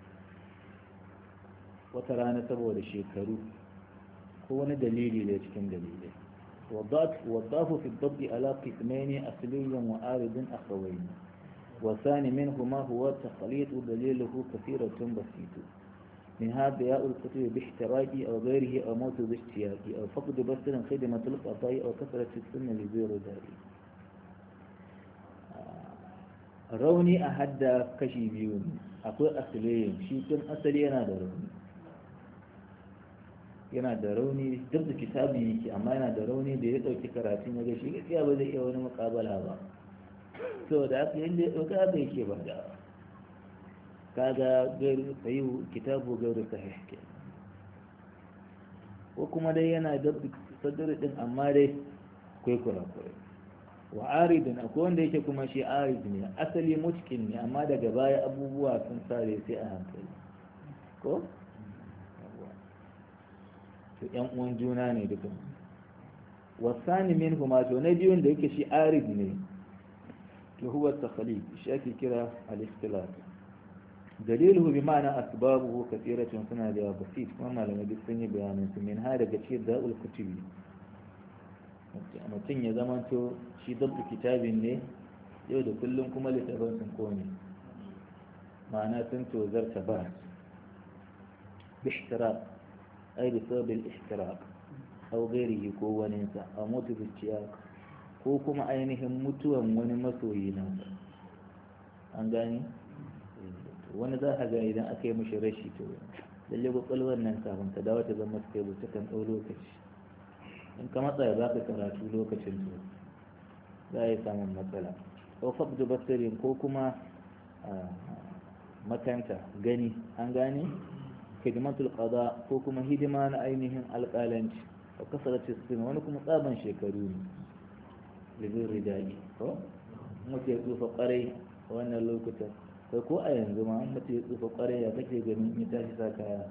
wata rana saboda shekaru ko wani dalili da cikin dalilai wadafu fi dabt ala qismaini asliyan wa aridin akhawain والثاني منهما هو تخليط دليله كثيرة بسيطة من هذا ياء الكتب باحتراج أو غيره أو موت باشتياق أو فقد بسر خدمة القضاء أو كثرة السن لزير ذلك روني أحد كشي بيون أقول أصلين شيء أصلي أنا دروني yana da rauni duk da kitabi yake amma yana da rauni da ya dauki karatun ya ga shi gaskiya ba zai iya wani muƙabala ba to da aka yi da ɗauka bai ke ba da kaga gairu sayi kitabu gairu sahih ke ko kuma dai yana da sadar din amma dai akwai kurakurai wa aridin akwai wanda yake kuma shi arid ne asali mutkin ne amma daga baya abubuwa sun sare sai a hankali ko to yan uwan juna ne duka wasani min huma to na biyun da yake shi arid ne هو التخليد شاكي كده الاختلاف دليله بمعنى أسبابه كثيرة سنة لها بسيط وما لما بيستني بيانا من هذا كثير داء الكتب mutum ya zama to shi dabta kitabin ne yau da kullum kuma littafin sun kone ma'ana sun tozarta ba bishtirak ai da sabil ishtirak au gairihi ko waninsa a mutu bishtiyak ko kuma ainihin mutuwan wani masoyi na an gani wani za a ga idan aka yi mashi rashi to lalle kwakwalwar nan kafin ta dawo ta zama stable ta kan ɗau lokaci in ka matsa za ka karatu lokacin to za a yi samun matsala ko fabdu basirin ko kuma makanta gani an gane hidimatul qada ko kuma hidima na ainihin alƙalanci ko kasarace sin wani kuma tsaban shekaru ne libin ridali ko mutu ya tsufa kwarai a wannan lokutan kai ko a yanzu ma mutu ya tsufa kwarai ya kake ganin ya tashi sa kaya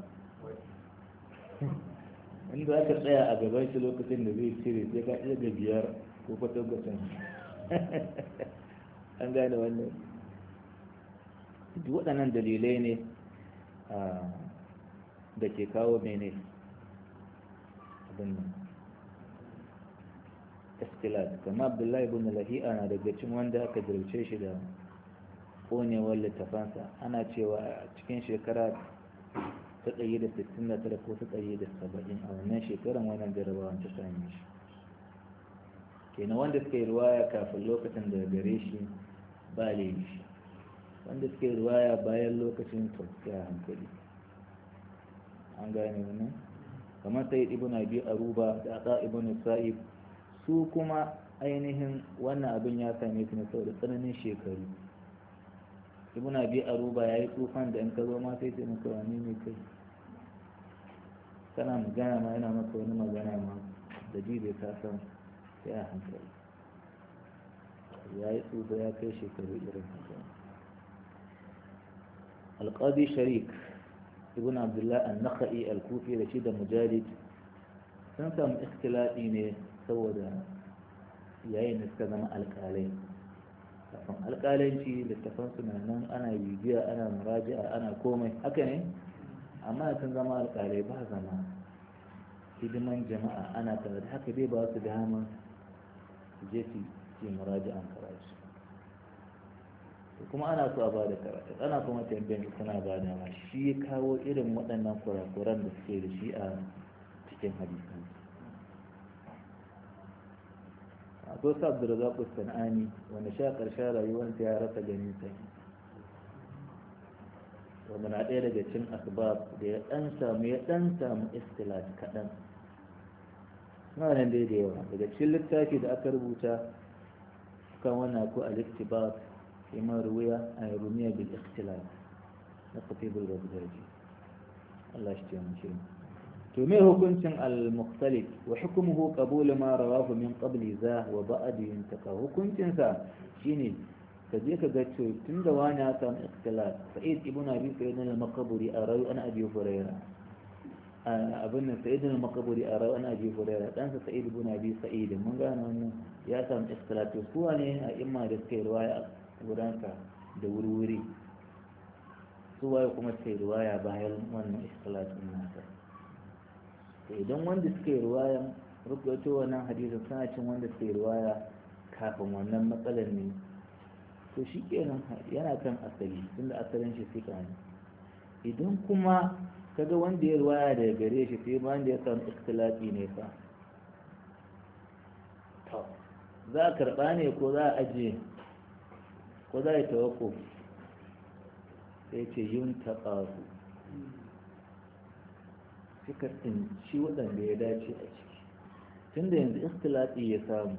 inda aka tsaya a gaban shi lokacin da zai cire sai ka iya ga biyar ko kwatan kwatan an gane wannan duk waɗannan dalilai ne da ke kawo mene abin nan istilat kama abdullahi ibn lahi'a na daga cikin wanda aka jirce shi da konewar littafansa ana cewa a cikin shekara ta ɗari da sittin da tara ko ta ɗari da saba'in a wannan shekaran wannan jarabawan ta same shi kenan wanda suka yi ruwaya kafin lokacin da gare shi ba laifi wanda suka yi ruwaya bayan lokacin tafiya hankali an gane wannan kamar sai ibn abi aruba da aka ibn sa'ib su kuma ainihin wannan abin ya same su ne saboda tsananin shekaru ibn abi aruba yayi tsufan da in ka zo ma sai sai maka wani ne kai kana magana ma yana maka wani magana ma da ji bai ka san sai a hankali yayi tsufa ya kai shekaru irin haka alqadi sharik ibn abdullah an-nakhai al-kufi da shi da mujahid sun samu ikhtilati ne saboda yayin da suka zama alƙalai kafin alƙalanci littafan suna nan ana bibiya ana muraji'a ana komai haka ne amma sun zama alƙalai ba zama hidiman jama'a ana tare da haka dai ba su dama su je su yi muraji'an karatu kuma ana so a ba da karatu ana kuma tambayin su suna ba da shi ya kawo irin waɗannan kurakuran da suke da shi a cikin hadisan akwai sa abdurrazak sanani wanda sha ƙarshen rayuwarsa ya rasa ganin sai wanda na ɗaya daga cin asbab da ya ɗan samu ya ɗan samu istilat kaɗan suna nan dai da yawa daga cikin littafi da aka rubuta kan wannan ko al-iktibas ima ruwiya a rumiya bil ikhtilaf na khatibul baghdadi Allah shi ya mace to me hukuncin al-mukhtalif wa hukmuhu qabul ma rawahu min qabli za wa ba'd yantaka hukuncin sa shine ka je ka ga to tunda wani ya samu ikhtilaf sa'id ibn abi sa'id al-maqburi a rawi an abi hurairah abin nan sa'id al-maqburi a rawi an abi hurairah dan sa sa'id ibn abi sa'id mun gane wannan ya samu ikhtilaf to su ne a imma da suke riwaya gudanka da wuri-wuri su waye kuma suke riwaya bayan wannan ikhtilaf din nasa to idan wanda suke riwaya rubuto wannan hadisin suna cin wanda suke riwaya kafin wannan matsalar ne to shi kenan yana kan asali tunda asalin shi fika ne idan kuma kaga wanda ya riwaya daga gare shi sai ba wanda ya samu ikhtilafi ne fa to za a karɓa ne ko za a ajiye ko za a yi tawakko sai ce yin taɓasu suka tsinci waɗanda ya dace a ciki tunda yanzu ikhtilafi ya samu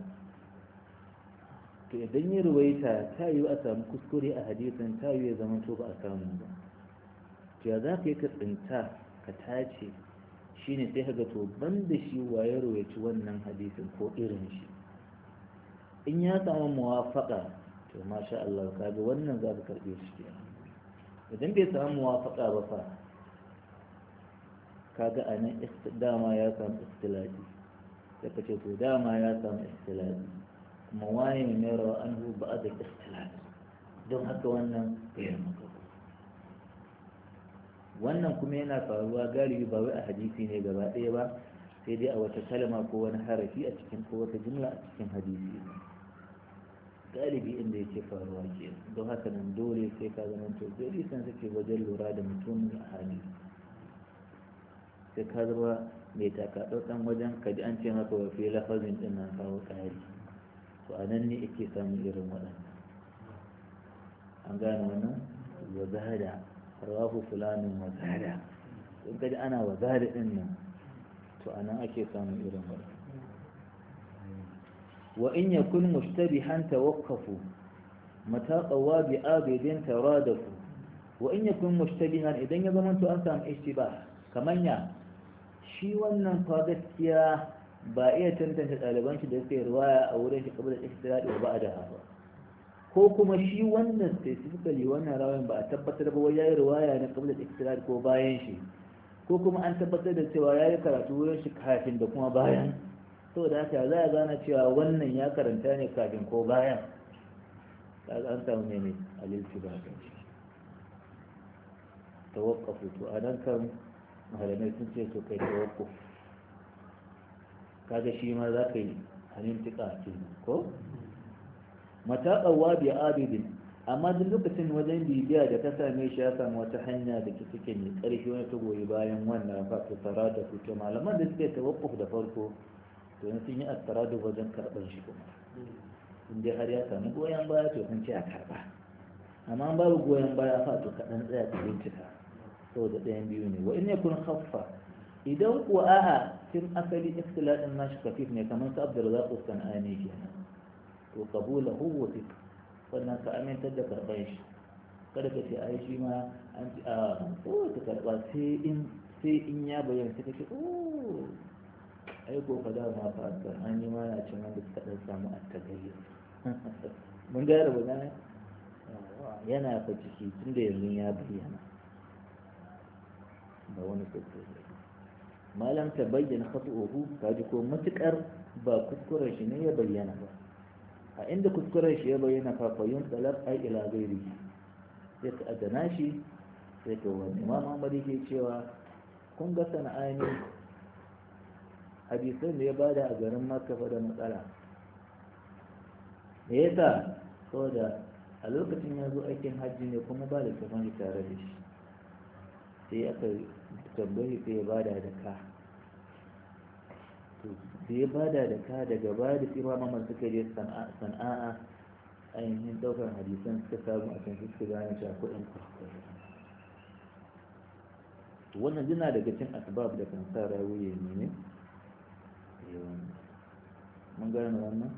to idan ya ruwaita ta yi a samu kuskure a hadisin ta yi ya zama to ba a samu ba to ya za ka yi ka tsinta ka tace shi ne sai ga to ban da shi wa ya ruwaici wannan hadisin ko irin shi in ya samu muwafaka to masha Allah ka ga wannan za ka karɓe shi ke idan bai samu muwafaka ba fa kaga a nan dama ya samu istilahi sai ka ce to dama ya samu istilahi kuma waye mai rawa an hu ba da istilahi don haka wannan ya maka wannan kuma yana faruwa galibi ba wai a hadisi ne gaba ɗaya ba sai dai a wata kalma ko wani harafi a cikin ko wata jumla a cikin hadisi galibi inda yake faruwa ke don haka nan dole sai ka zama to dole san suke wajen lura da mutum a hadisi sai ka zama mai takaɗaɗɗen wajen ka ji an ce maka wa fi lafazin ɗin nan kawo ƙari to a nan ne ake samun irin waɗannan an gane wannan wa zahada rawahu fulanin wa zahada in ka ji ana wa zahada ɗin nan to a nan ake samun irin waɗannan wa in yakun mushtabihan tawaqafu mata qawa bi abidin taradafu wa in yakun mushtabihan idan ya zama to an samu ishtibah kamanya shi wannan fa gaskiya ba iya tantance ɗaliban shi da suke riwaya a wurin shi kabla ihtiradi wa ba'da hawa ko kuma shi wannan specifically wannan rawayan ba a tabbatar ba wai yayi riwaya ne kabla ihtiradi ko bayan shi ko kuma an tabbatar da cewa yayi karatu wurin shi kafin da kuma bayan saboda haka za a gane cewa wannan ya karanta ne kafin ko bayan kaga an samu ne ne al-iltibas tawaqqafu to anan kan malamai sun ce to kai tawakkuf kaga shi ma za ka yi hannun tika ce ko mata ƙawa bi abidin amma duk lokacin wajen bibiya da ta same shi ya samu wata hanya da ke suke mai ƙarfi wani ta goyi bayan wannan fata tara da fito malaman da suke tawakkuf da farko to sun yi attara da wajen karɓar shi kuma in dai har ya samu goyon baya to sun ce a karɓa amma babu goyon baya fa to kaɗan tsaya ka bincika saboda ɗayan biyu ne wa in yakun khaffa idan kuwa a'a tun asali ikhtilatin nashi kafif ne kamar su Abdurrazzaq as-Sanani kenan to qabulahu wa fiqh wannan ka amintar da karban shi kada ka ce ai shi ma an ci a ko ka karba sai in sai in ya bayyana sai kace oh ai ko fa da ma fa an yi ma na cin wanda suka dan samu attagayyur mun ga da magana yana fa ciki tunda yanzu ya bayyana ba wani kuskure malam ta bayyana khatu'uhu kaji ko matukar ba kuskuren shi ne ya bayyana ba a inda kuskuren shi ya bayyana fa fa yun talab ai ila gairi sai ka adana shi sai ka wani imam Ahmad yake cewa kun ga sana'ani hadisan da ya bada a garin Makka fa da matsala me yasa saboda a lokacin ya zo aikin hajji ne kuma ba da kamar tare da shi sai aka tambayi sai ya bada da ka da ya bada da ka daga baya da sai mamman suka je sana'a ainihin daukar hadisan suka samu a kan suka gane cewa kuɗin kwakwai wannan jina daga cin asbab da kan sa rawuye ne ne mun gane wannan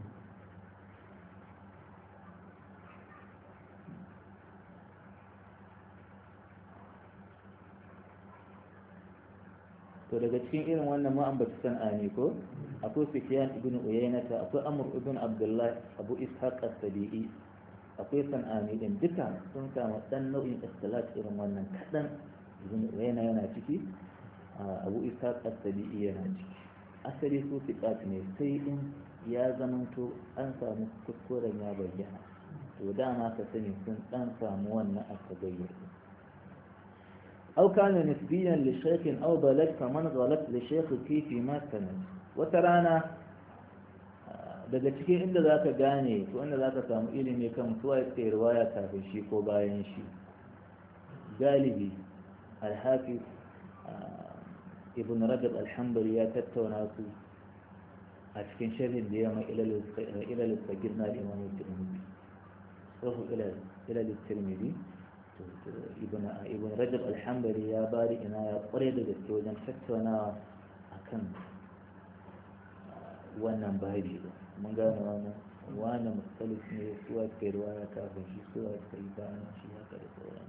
to daga cikin irin wannan ma ambata san'ani ko akwai Sufyan ibn Uyaynata akwai Amr ibn Abdullah Abu Ishaq as-Sabi'i akwai san'ani din duka sun kama dan nau'in istilat irin wannan kadan ibn Uyayna yana ciki Abu Ishaq as-Sabi'i yana ciki asali su fiqat ne sai in ya zamanto an samu kuskuren ya bayyana to dama ka sani sun dan samu wannan at-tagayyur أو كان نسبيا لشيخ أو بلد فمن غلط لشيخ كيف ما سند وترانا daga cikin inda za ka gane ko inda za ka samu ilimi kan suwa ya ce riwaya kafin shi ko bayan shi galibi alhafi ibn rajab alhambali ya tattauna su a cikin sharhin da ya mai ilal sagir na imam tirmidhi sahu ilal tirmidhi ibn ibn rajab alhambali ya bari ina ya kware da gaske wajen tattaunawa akan wannan babi mun gane wannan wani mukhtalif ne suwa ke ruwaya kafin shi suwa ke bayan shi haka da sauran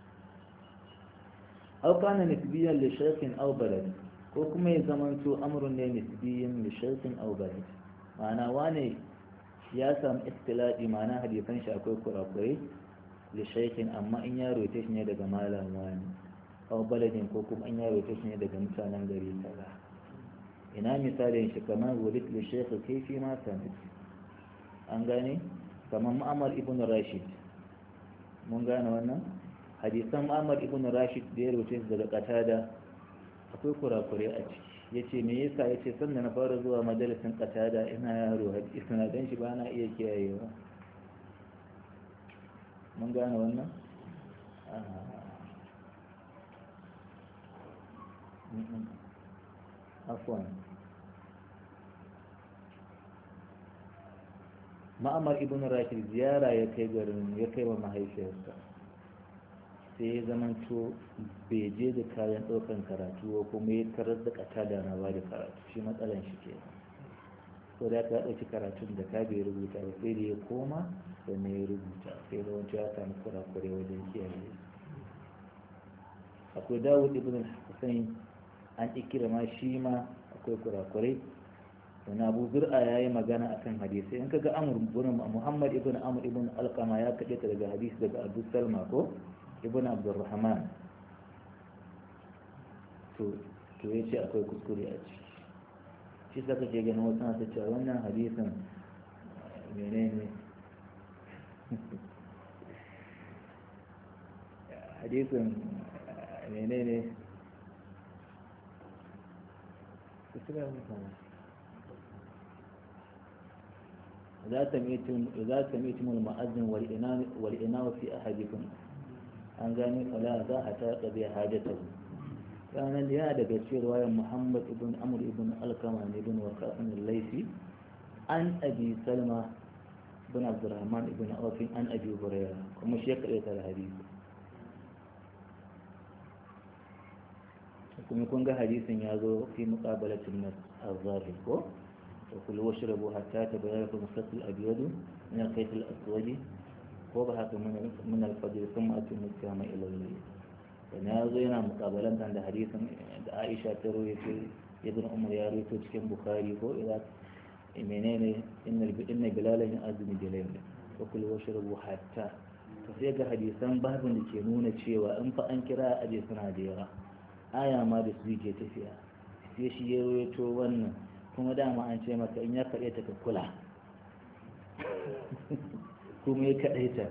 aw kana nisbiyan li shaykhin aw balad ko kuma ya zamanto amrun ne nisbiyan li shaykhin aw balad ma'ana wani ya samu istila'i ma'ana hadisan shi akwai kurakurai li shaykhin amma in ya rote shi ne daga malam wani aw baladin ko kuma in ya rote shi ne daga mutanen gari kaza ina misalin shi kamar walid li shaykh kayfi ma sanad an gane kamar Mu'ammar ibn Rashid mun gane wannan hadisan Mu'ammar ibn Rashid da ya rote daga Qatada akwai kurakure a ciki yace me yasa yace sannan na fara zuwa majalisin Qatada ina yaro hadisi na dan shi ba na iya kiyayewa mun gane wannan afwan Ma'amar ibn Rashid ziyara ya kai garin ya kai wa mahaifiyarsa sai ya zamanto bai je da kayan ɗaukan karatu ko kuma ya tarar da ƙata da na ba da karatu shi matsalan shi ke so da ka ɗauki karatun da ka bai rubuta ba sai da ya koma sannan ya rubuta sai da wancan ya samu kurakure wajen kiyaye akwai Dawud ibn Hussein an ikirma shi ma akwai kurakurai wani abu zur'a ya yi magana akan hadisi in kaga amur ibn muhammad ibn amur ibn alqama ya kaɗe ta daga hadisi daga abu salma ko ibn abdurrahman to to ya ce akwai kuskure a ciki shi saka ke ganin wasu na ta cewa wannan hadisin menene hadisin menene إذا سمعتم إذا سمعتم المؤذن والإناء والإناء في أحدكم أن غني فلا ذا حتى يقضي حاجته كان لهذا بشير رواية محمد بن عمرو بن الكمان بن وقاص الليثي عن أبي سلمة بن عبد الرحمن بن عوف عن أبي هريرة كما شيخ الحديث kuma kun ga hadisin ya zo fi muqabalatin nas az-zahir ko to kullu washrabu hatta tabayyana lakum al-khayt al-abyad min al-khayt al-aswad ko ba haka min al-fajr thumma atimmu as-siyama ila al-layl dan ya zo yana muqabalan da hadisin da Aisha ta rawaito ibn Umar ya rawaito cikin Bukhari ko ila menene inna inna bilalan azmi bilayl ko kullu washrabu hatta to sai ga hadisan babin da ke nuna cewa in fa an kira aje suna da yawa aya ma da su ke tafiya sai shi ya rawaito wannan kuma dama an ce maka in ya kaɗe ta ka kula kuma ya kaɗe ta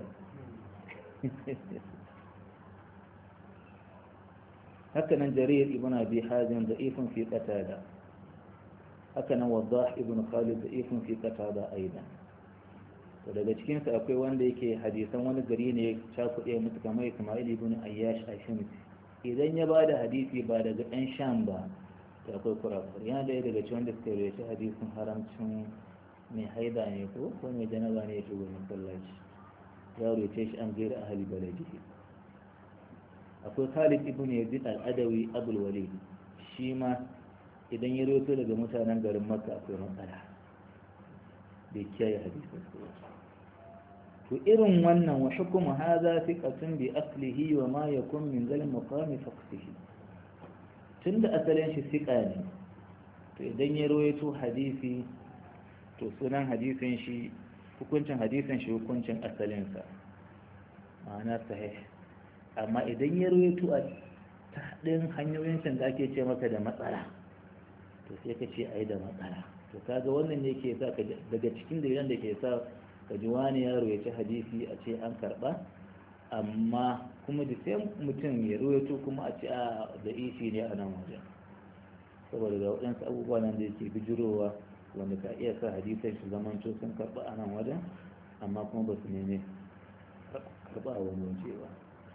hakanan jarir ibn abi hazim da ifin fi qatada hakanan waddah ibn khalid da ifin fi qatada aidan to daga cikin su akwai wanda yake hadisan wani gari ne ya cakuɗe musu kamar Ismail ibn Ayyash Ashim idan ya bada hadisi ba daga ɗan Sham ba to akwai kurakura yana da daga cikin wanda suka rawaita hadisin haramcin mai haida ne ko ko mai janaba ne ya shigo masallaci ya rawaita shi an gaira ahli baladihi akwai Khalid ibn Yazid al-Adawi Abul Walid shi ma idan ya rawaito daga mutanen garin Makka akwai matsala bai kiyaye hadisin su to irin wannan wa hukumu hadha thiqatun bi aslihi wa ma yakun min zal maqami faqsihi tunda asalin shi thiqa ne to idan ya rawaito hadisi to sunan hadisin shi hukuncin hadisin shi hukuncin asalin sa ma'ana sahih amma idan ya rawaito a tahdin hanyoyin can da ake ce maka da matsala to sai ka ce ai da matsala to kaga wannan ne ke sa daga cikin dalilan da ke sa ka ji wani yaro ya ci hadisi a ce an karba amma kuma da sai mutum ya ruwaito kuma a ce a da isi ne a nan wajen saboda ga waɗansu abubuwa nan da yake bijirowa wanda ka iya sa hadisan shi zamanto sun karba a nan wajen amma kuma ba su neme karba a wani waje ba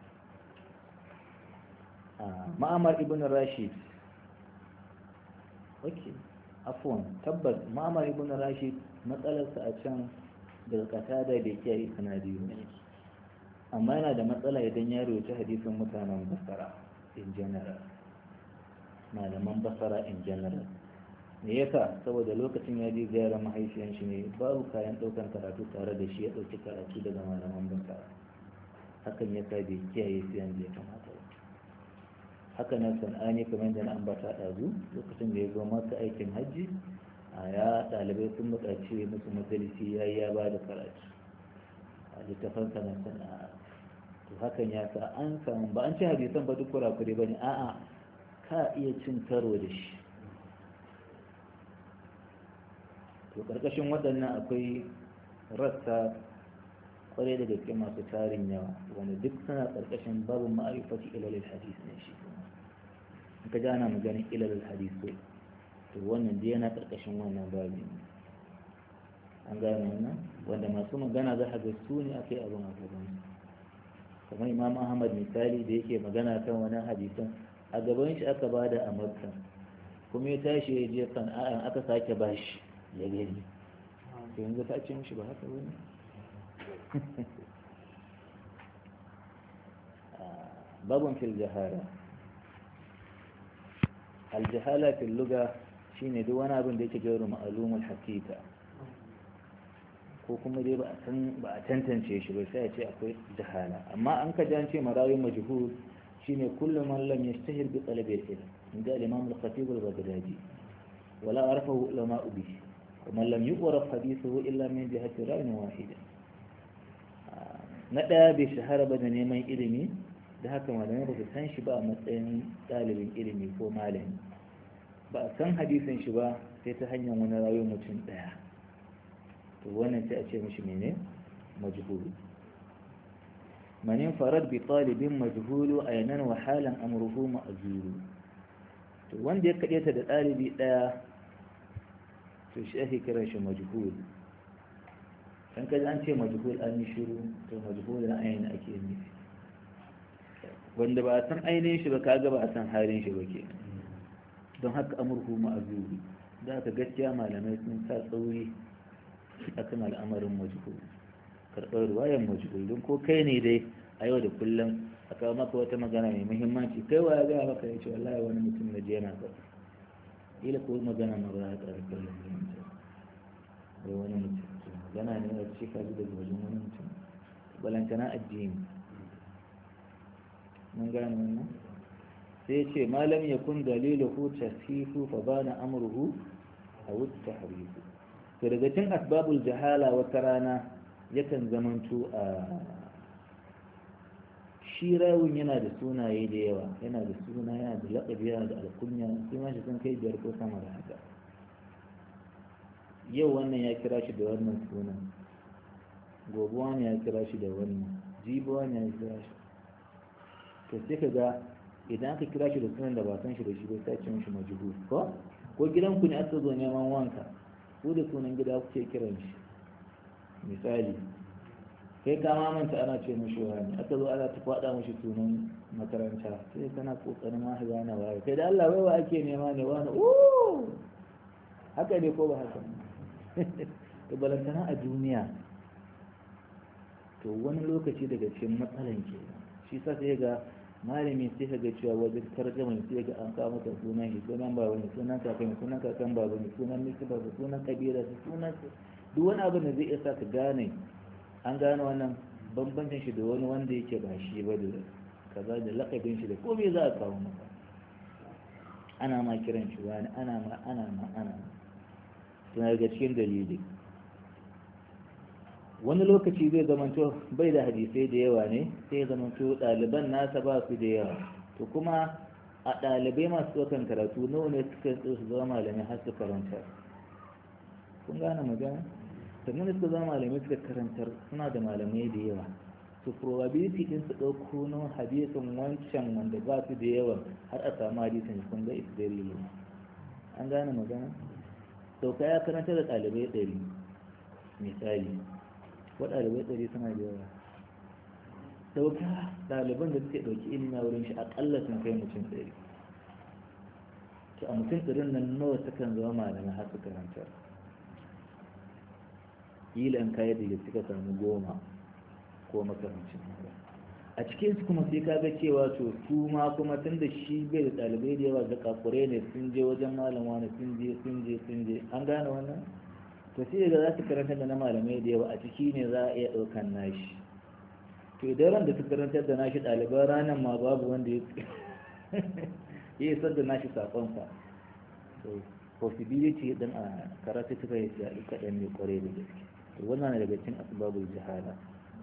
ma'amar ibn rashid okay afwan tabbas ma'amar ibn rashid matsalarsa a can daga kasa da bai kiyaye sanadi ne amma yana da matsala idan ya rawaita hadisin mutanen basara in general malaman basara in general me yasa saboda lokacin ya je ziyarar mahaifiyan shi ne babu kayan daukan karatu tare da shi ya dauki karatu daga malaman basara hakan ya sa bai kiyaye su yanda ya kamata ba haka nan san'ani kamar da na ambata ɗazu lokacin da ya zo masa aikin hajji a ya ɗalibai sun buƙaci musu majalisi ya yi ya ba da karatu a littafan sanar sana'a to hakan ya sa an samu ba an ci hadisan ba duk kurakure ba ne a'a ka iya cin karo da shi to ƙarƙashin waɗannan akwai rassa kwarai da gaske masu tarin yawa wanda duk suna ƙarƙashin babu ma'arifati ilalil hadis ne shi in ka ji ana maganin ilalil hadis to wannan dai yana ƙarƙashin wannan babi an gane wannan wanda masu magana za a ga su ne aka yi abin a gaban kamar imam ahmad misali da yake magana kan wani hadisan a gaban shi aka bada a makka kuma ya tashi ya je kan ayan aka sake bashi ya gani to yanzu ta ce mishi ba haka bane babun fil jahala al jahala fil lugha shine duk wani abin da yake gairu ma'alumul hakika ko kuma dai ba a san ba a tantance shi ba sai a ce akwai jahala amma an ka ji an ce marawi majhul shine kullu man lam yashtahir bi talab al-ilm inda al-imam al-khatib al-baghdadi wala arafahu ulama bihi ومن لم يعرف حديثه إلا من جهة رأي واحدة na ɗaya bai shahara ba da neman ilimi da haka malamai ba su san shi ba a matsayin ɗalibin ilimi ko malami ba a san hadisin shi ba sai ta hanyar wani rayuwar mutum ɗaya to wannan sai a ce mishi mene majhulu manin farad bi talibin majhulu aynan wa halan amruhu ma'zuru to wanda ya kaɗe ta da ɗalibi ɗaya to shi ake kiran shi majhul kan kaji an ce majhul an yi shiru to majhul na ainihin ake nufi wanda ba a san ainihin shi ba kaga ba a san halin shi ba ke don haka amurku ma'azuri da aka gaskiya malamai sun sa tsauri a kan al'amarin majhul karɓar ruwayan majhul don ko kai ne dai a yau da kullum a kawo maka wata magana mai muhimmanci kai wa ya gaya maka ya ce wallahi wani mutum na je na ba ila ko magana ma ba a ƙarfi kallon wai wani mutum magana ne a ce kaji daga wajen wani mutum balantana addini mun gane wannan sai ce malam ya kun dalilahu tasifu fa bana amruhu aw tahrifu to daga cikin asbabul jahala wata rana yakan zamanto a shi rawun yana da sunaye da yawa yana da suna yana da laƙabi yana da alkunya suna shi sun kai biyar ko sama da haka yau wannan ya kira shi da wannan sunan gobe wani ya kira shi da wannan jibi wani ya kira shi to sai ka ga idan aka kira shi da sunan da ba san shi da shi bai sai ce mishi majhul ko ko gidanku ne aka zo neman wanka ko da sunan gida kuke kiran shi misali kai ka mamanta ana ce mishi wani aka zo ana ta faɗa mishi sunan makaranta sai kana kokarin ma ga na waye kai da Allah wai wa ake nema ne wani uh haka ne ko ba haka to balantana a duniya to wani lokaci daga cikin matsalan ke shi sa sai ga malami sai ka ga cewa wajen tarjama sai ga an kawo maka sunan shi sunan baba ne sunan kakan sunan kakan baba ne sunan nisba sunan kabila sunan duk wani abin da zai iya sa ka gane an gane wannan bambancin shi da wani wanda yake ba shi ba da kaza da lakabin shi da komai za a kawo maka ana ma kiran shi wani ana ma ana ma ana ma suna daga cikin dalili wani lokaci zai zamanto bai da hadisai da yawa ne sai ya zamanto ɗaliban nasa ba su da yawa to kuma a ɗalibai masu ɗaukan karatu nawa ne suka su zama malamai har su karanta kun gane magana sannan da suka zama malamai suka karantar suna da malamai da yawa to probability din su ɗauko na hadisin wancan wanda ba su da yawa har a samu hadisin kun ga is very low an gane magana sauka ya karanta da ɗalibai ɗari misali ko ɗalibai ɗari suna da yawa sauka ɗaliban da suke ɗauki ilimi a wurin shi aƙalla sun kai mutum ɗari to a mutum ɗarin nan nawa sukan zama malamai har su karantar kila in kayi da suka samu goma ko makamancin haka a cikin su kuma sai ka ga cewa to su ma kuma tun da shi bai da ɗalibai da yawa da kakure ne sun je wajen malam wani sun je sun je sun je an gane wannan to sai da za su karanta da na malamai da yawa a ciki ne za a iya ɗaukan nashi to idan ran da su karantar da nashi ɗaliban ranar ma babu wanda ya yi isar da nashi saƙonsa to possibility din a karatu suka yi ya kaɗan ne kwarai da gaske to wannan daga cikin asbabul jahala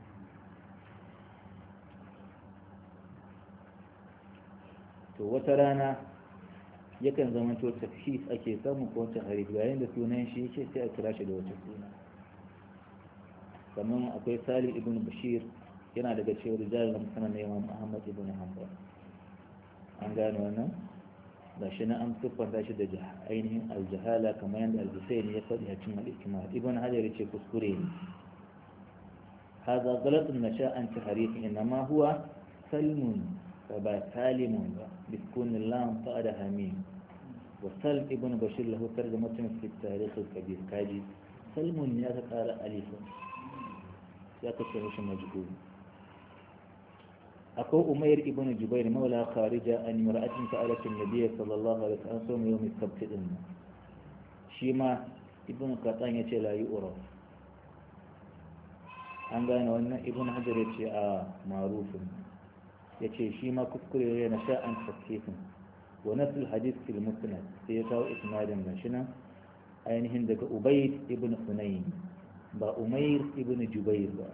to wata rana yakan zama to tafhis ake samu ko wata harif yayin da sunan shi yake sai a kira shi da wata suna kamar akwai Salih ibn Bashir yana daga cikin rijal na musamman na Imam Ahmad ibn Hanbal an gane wannan gashi na an siffanta shi da ainihin aljahala kamar yadda al-Husayn ya faɗi a cikin al-Ikmal ibn Hajar yace kuskure ne هذا غلط النشاء عن تحريف إنما هو سلم فبا سالم بسكون اللام فأدها ميم وسلم ابن بشير له ترجمة في التاريخ الكبير كاجي سلم يتقال ألف يتقال مجهول أكو أمير ابن جبير مولى خارجة أن امرأة سألت النبي صلى الله عليه وسلم صوم يوم السبت إن شيما ابن قطان يتي لا يؤرف an gane wannan ibn hajar ya ce a marufin ya ce shi ma kuskure ya na sha'an tafkifin wa nasul hadith fil musnad sai ya kawo isnadin gashi nan ainihin daga ubayd ibn hunayn ba umair ibn jubair ba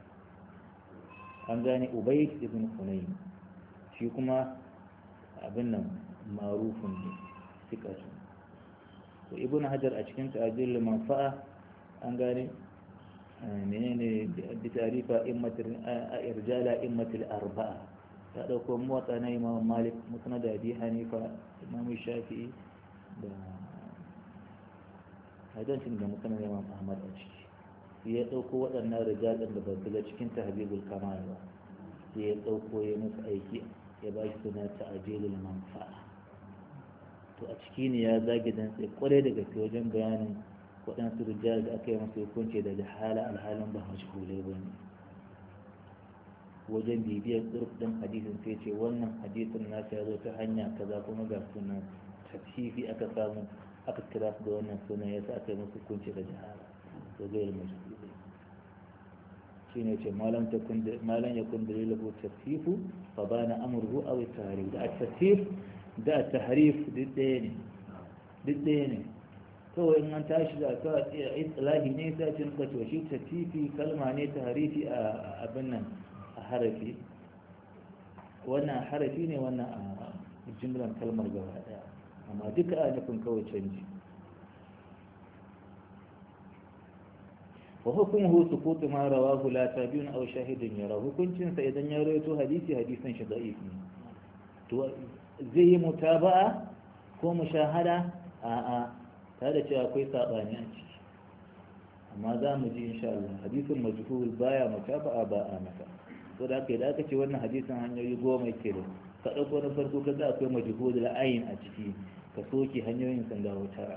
an gane ubayd ibn hunayn shi kuma abin nan marufin ne sikatu to ibn hajar a cikin ta'ajil manfa'a an gane menene da tarifa immatul irjala immatul arba'a ta dauko motsa na imam malik musnad da abi hanifa imam shafi'i da hadisin da musnad imam ahmad a ciki ya dauko waɗannan rijalan da ba su ga cikin tahbibul kamal ba sai ya dauko ya musu aiki ya ba shi suna ta'jilul manfa'a to a ciki ne ya zage dan sai kware daga wajen bayanin waɗansu rijal da aka yi masu hukunci da jahala alhalin ba mashhulai ba ne wajen bibiyar tsirf ɗin hadisin sai ce wannan hadisin nasa ya zo ta hanya kaza kuma ga sunan tafifi aka samu aka kira su da wannan sunan ya sa aka yi masu hukunci da jahala to zai mashhulai shi ne ce malam ya kun dalilu tafifu fa bana amurhu aw tahrif da at-tafsir da at-tahrif duk ɗaya ne duk ɗaya ne kawai in an tashi da aka istilahi ne sai cin ka to shi tafifi kalma ne ta harifi a abin nan a harafi wannan harafi ne wannan a jimlar kalmar gaba daya amma duka a nufin kawai canji wa hukumuhu sukutu ma rawahu la tabi'un aw shahidun yara hukuncin sa idan ya rawaito hadisi hadisin shi da'if ne to zai yi mutaba'a ko mushahada a a tare da cewa akwai sabani a ciki amma za mu ji insha Allah hadisin majhul baya mutaba'a ba a maka to da haka da aka ce wannan hadisin hanyoyi goma ke da ka dauko na farko ka ga akwai majhul al-ayn a ciki ka soke hanyoyin sun dawo tara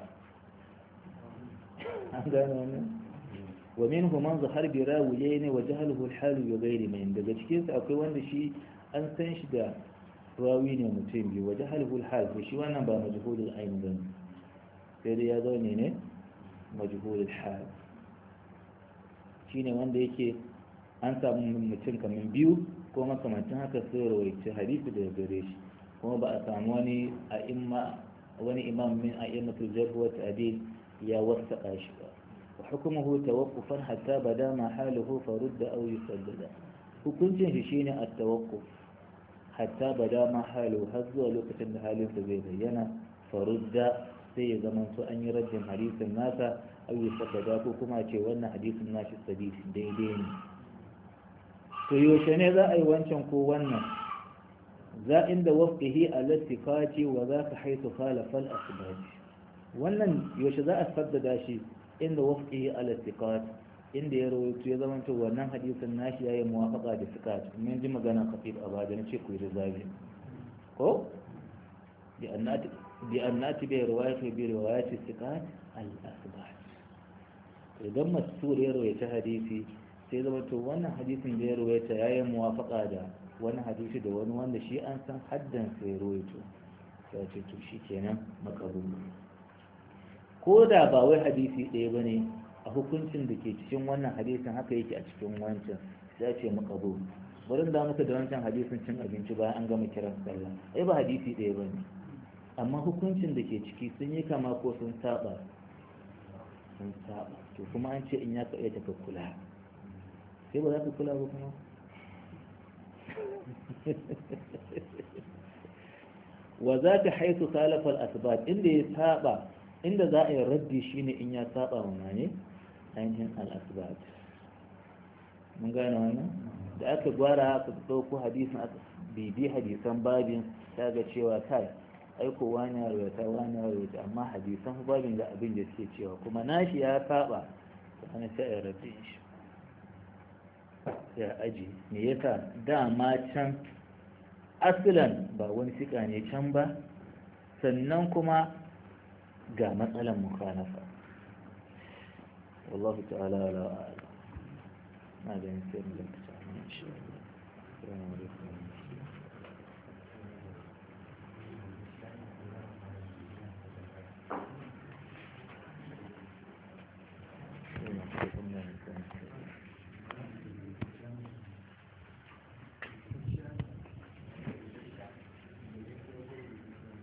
an gane wannan ومنه من ظهر براويين وجهله الحال بغير من daga cikin su akwai wanda shi an san shi da rawi ne mutum biyu wajahalahu alhal to shi wannan ba majhulul ayn bane sai dai ya zo ne ne majhulul hal shine wanda yake an samu mutum kaman biyu ko makamantan haka sai rawaice hadisi daga gare shi kuma ba a samu wani a'imma wani imam min a'immatul jarh wa ta'dil ya wasaqa shi ba وحكمه توقفا حتى بدا ما حاله فرد أو يسدد hukuncin shi shine at-tawaqquf hatta bada ma halu har zuwa lokacin da halin sa zai bayyana farudda sai ya zama to an yi rajin hadisin nasa aw yusaddada ko kuma ce wannan hadisin nashi sabisi daidai ne to yaushe ne za a yi wancan ko wannan za inda wafqihi al-istiqati wa za ka haythu khalafa al-asbab wannan yaushe za a saddada shi inda wafqihi al-istiqat inda ya rawaito ya zama to wannan hadisin nashi yayi muwafaqa da siqat mun ji magana khatib a bada nace ku yi rizabi ko bi annati bi annati bi riwayati bi riwayati siqat al-asbat idan masur ya rawaita hadisi sai zama to wannan hadisin da ya rawaita yayi muwafaqa da wani hadisi da wani wanda shi an san haddan sai ya rawaito sai ce to shikenan makabul ko da ba wai hadisi ɗaya ba ne a hukuncin da ke cikin wannan hadisin haka yake a cikin wancan sai ce makabo bari da muka da wancan hadisin cin abinci bayan an gama kiran sallah ai ba hadisi ɗaya ba ne amma hukuncin da ke ciki sun yi kama ko sun saba sun saba to kuma an ce in ya ka iya taka kula sai ba za ka kula ba kuma wa za ta haitu salafal asbat inda ya saba inda za a yi raddi shine in ya saba wa ne ainihin al'asbat mun gane wannan da aka gwara aka ɗauko hadisin aka bibi hadisan babin ta ga cewa kai aiko wani ya rawaita wani ya rawaita amma hadisan babin da abin da suke cewa kuma nashi ya saba ta hana sai a raddi shi ya aji me yasa dama can asilan ba wani sika ne can ba sannan kuma ga matsalan mukhalafa wallahu ta'ala ala a'lam na da yin sai mu lokacin insha Allah assalamu alaikum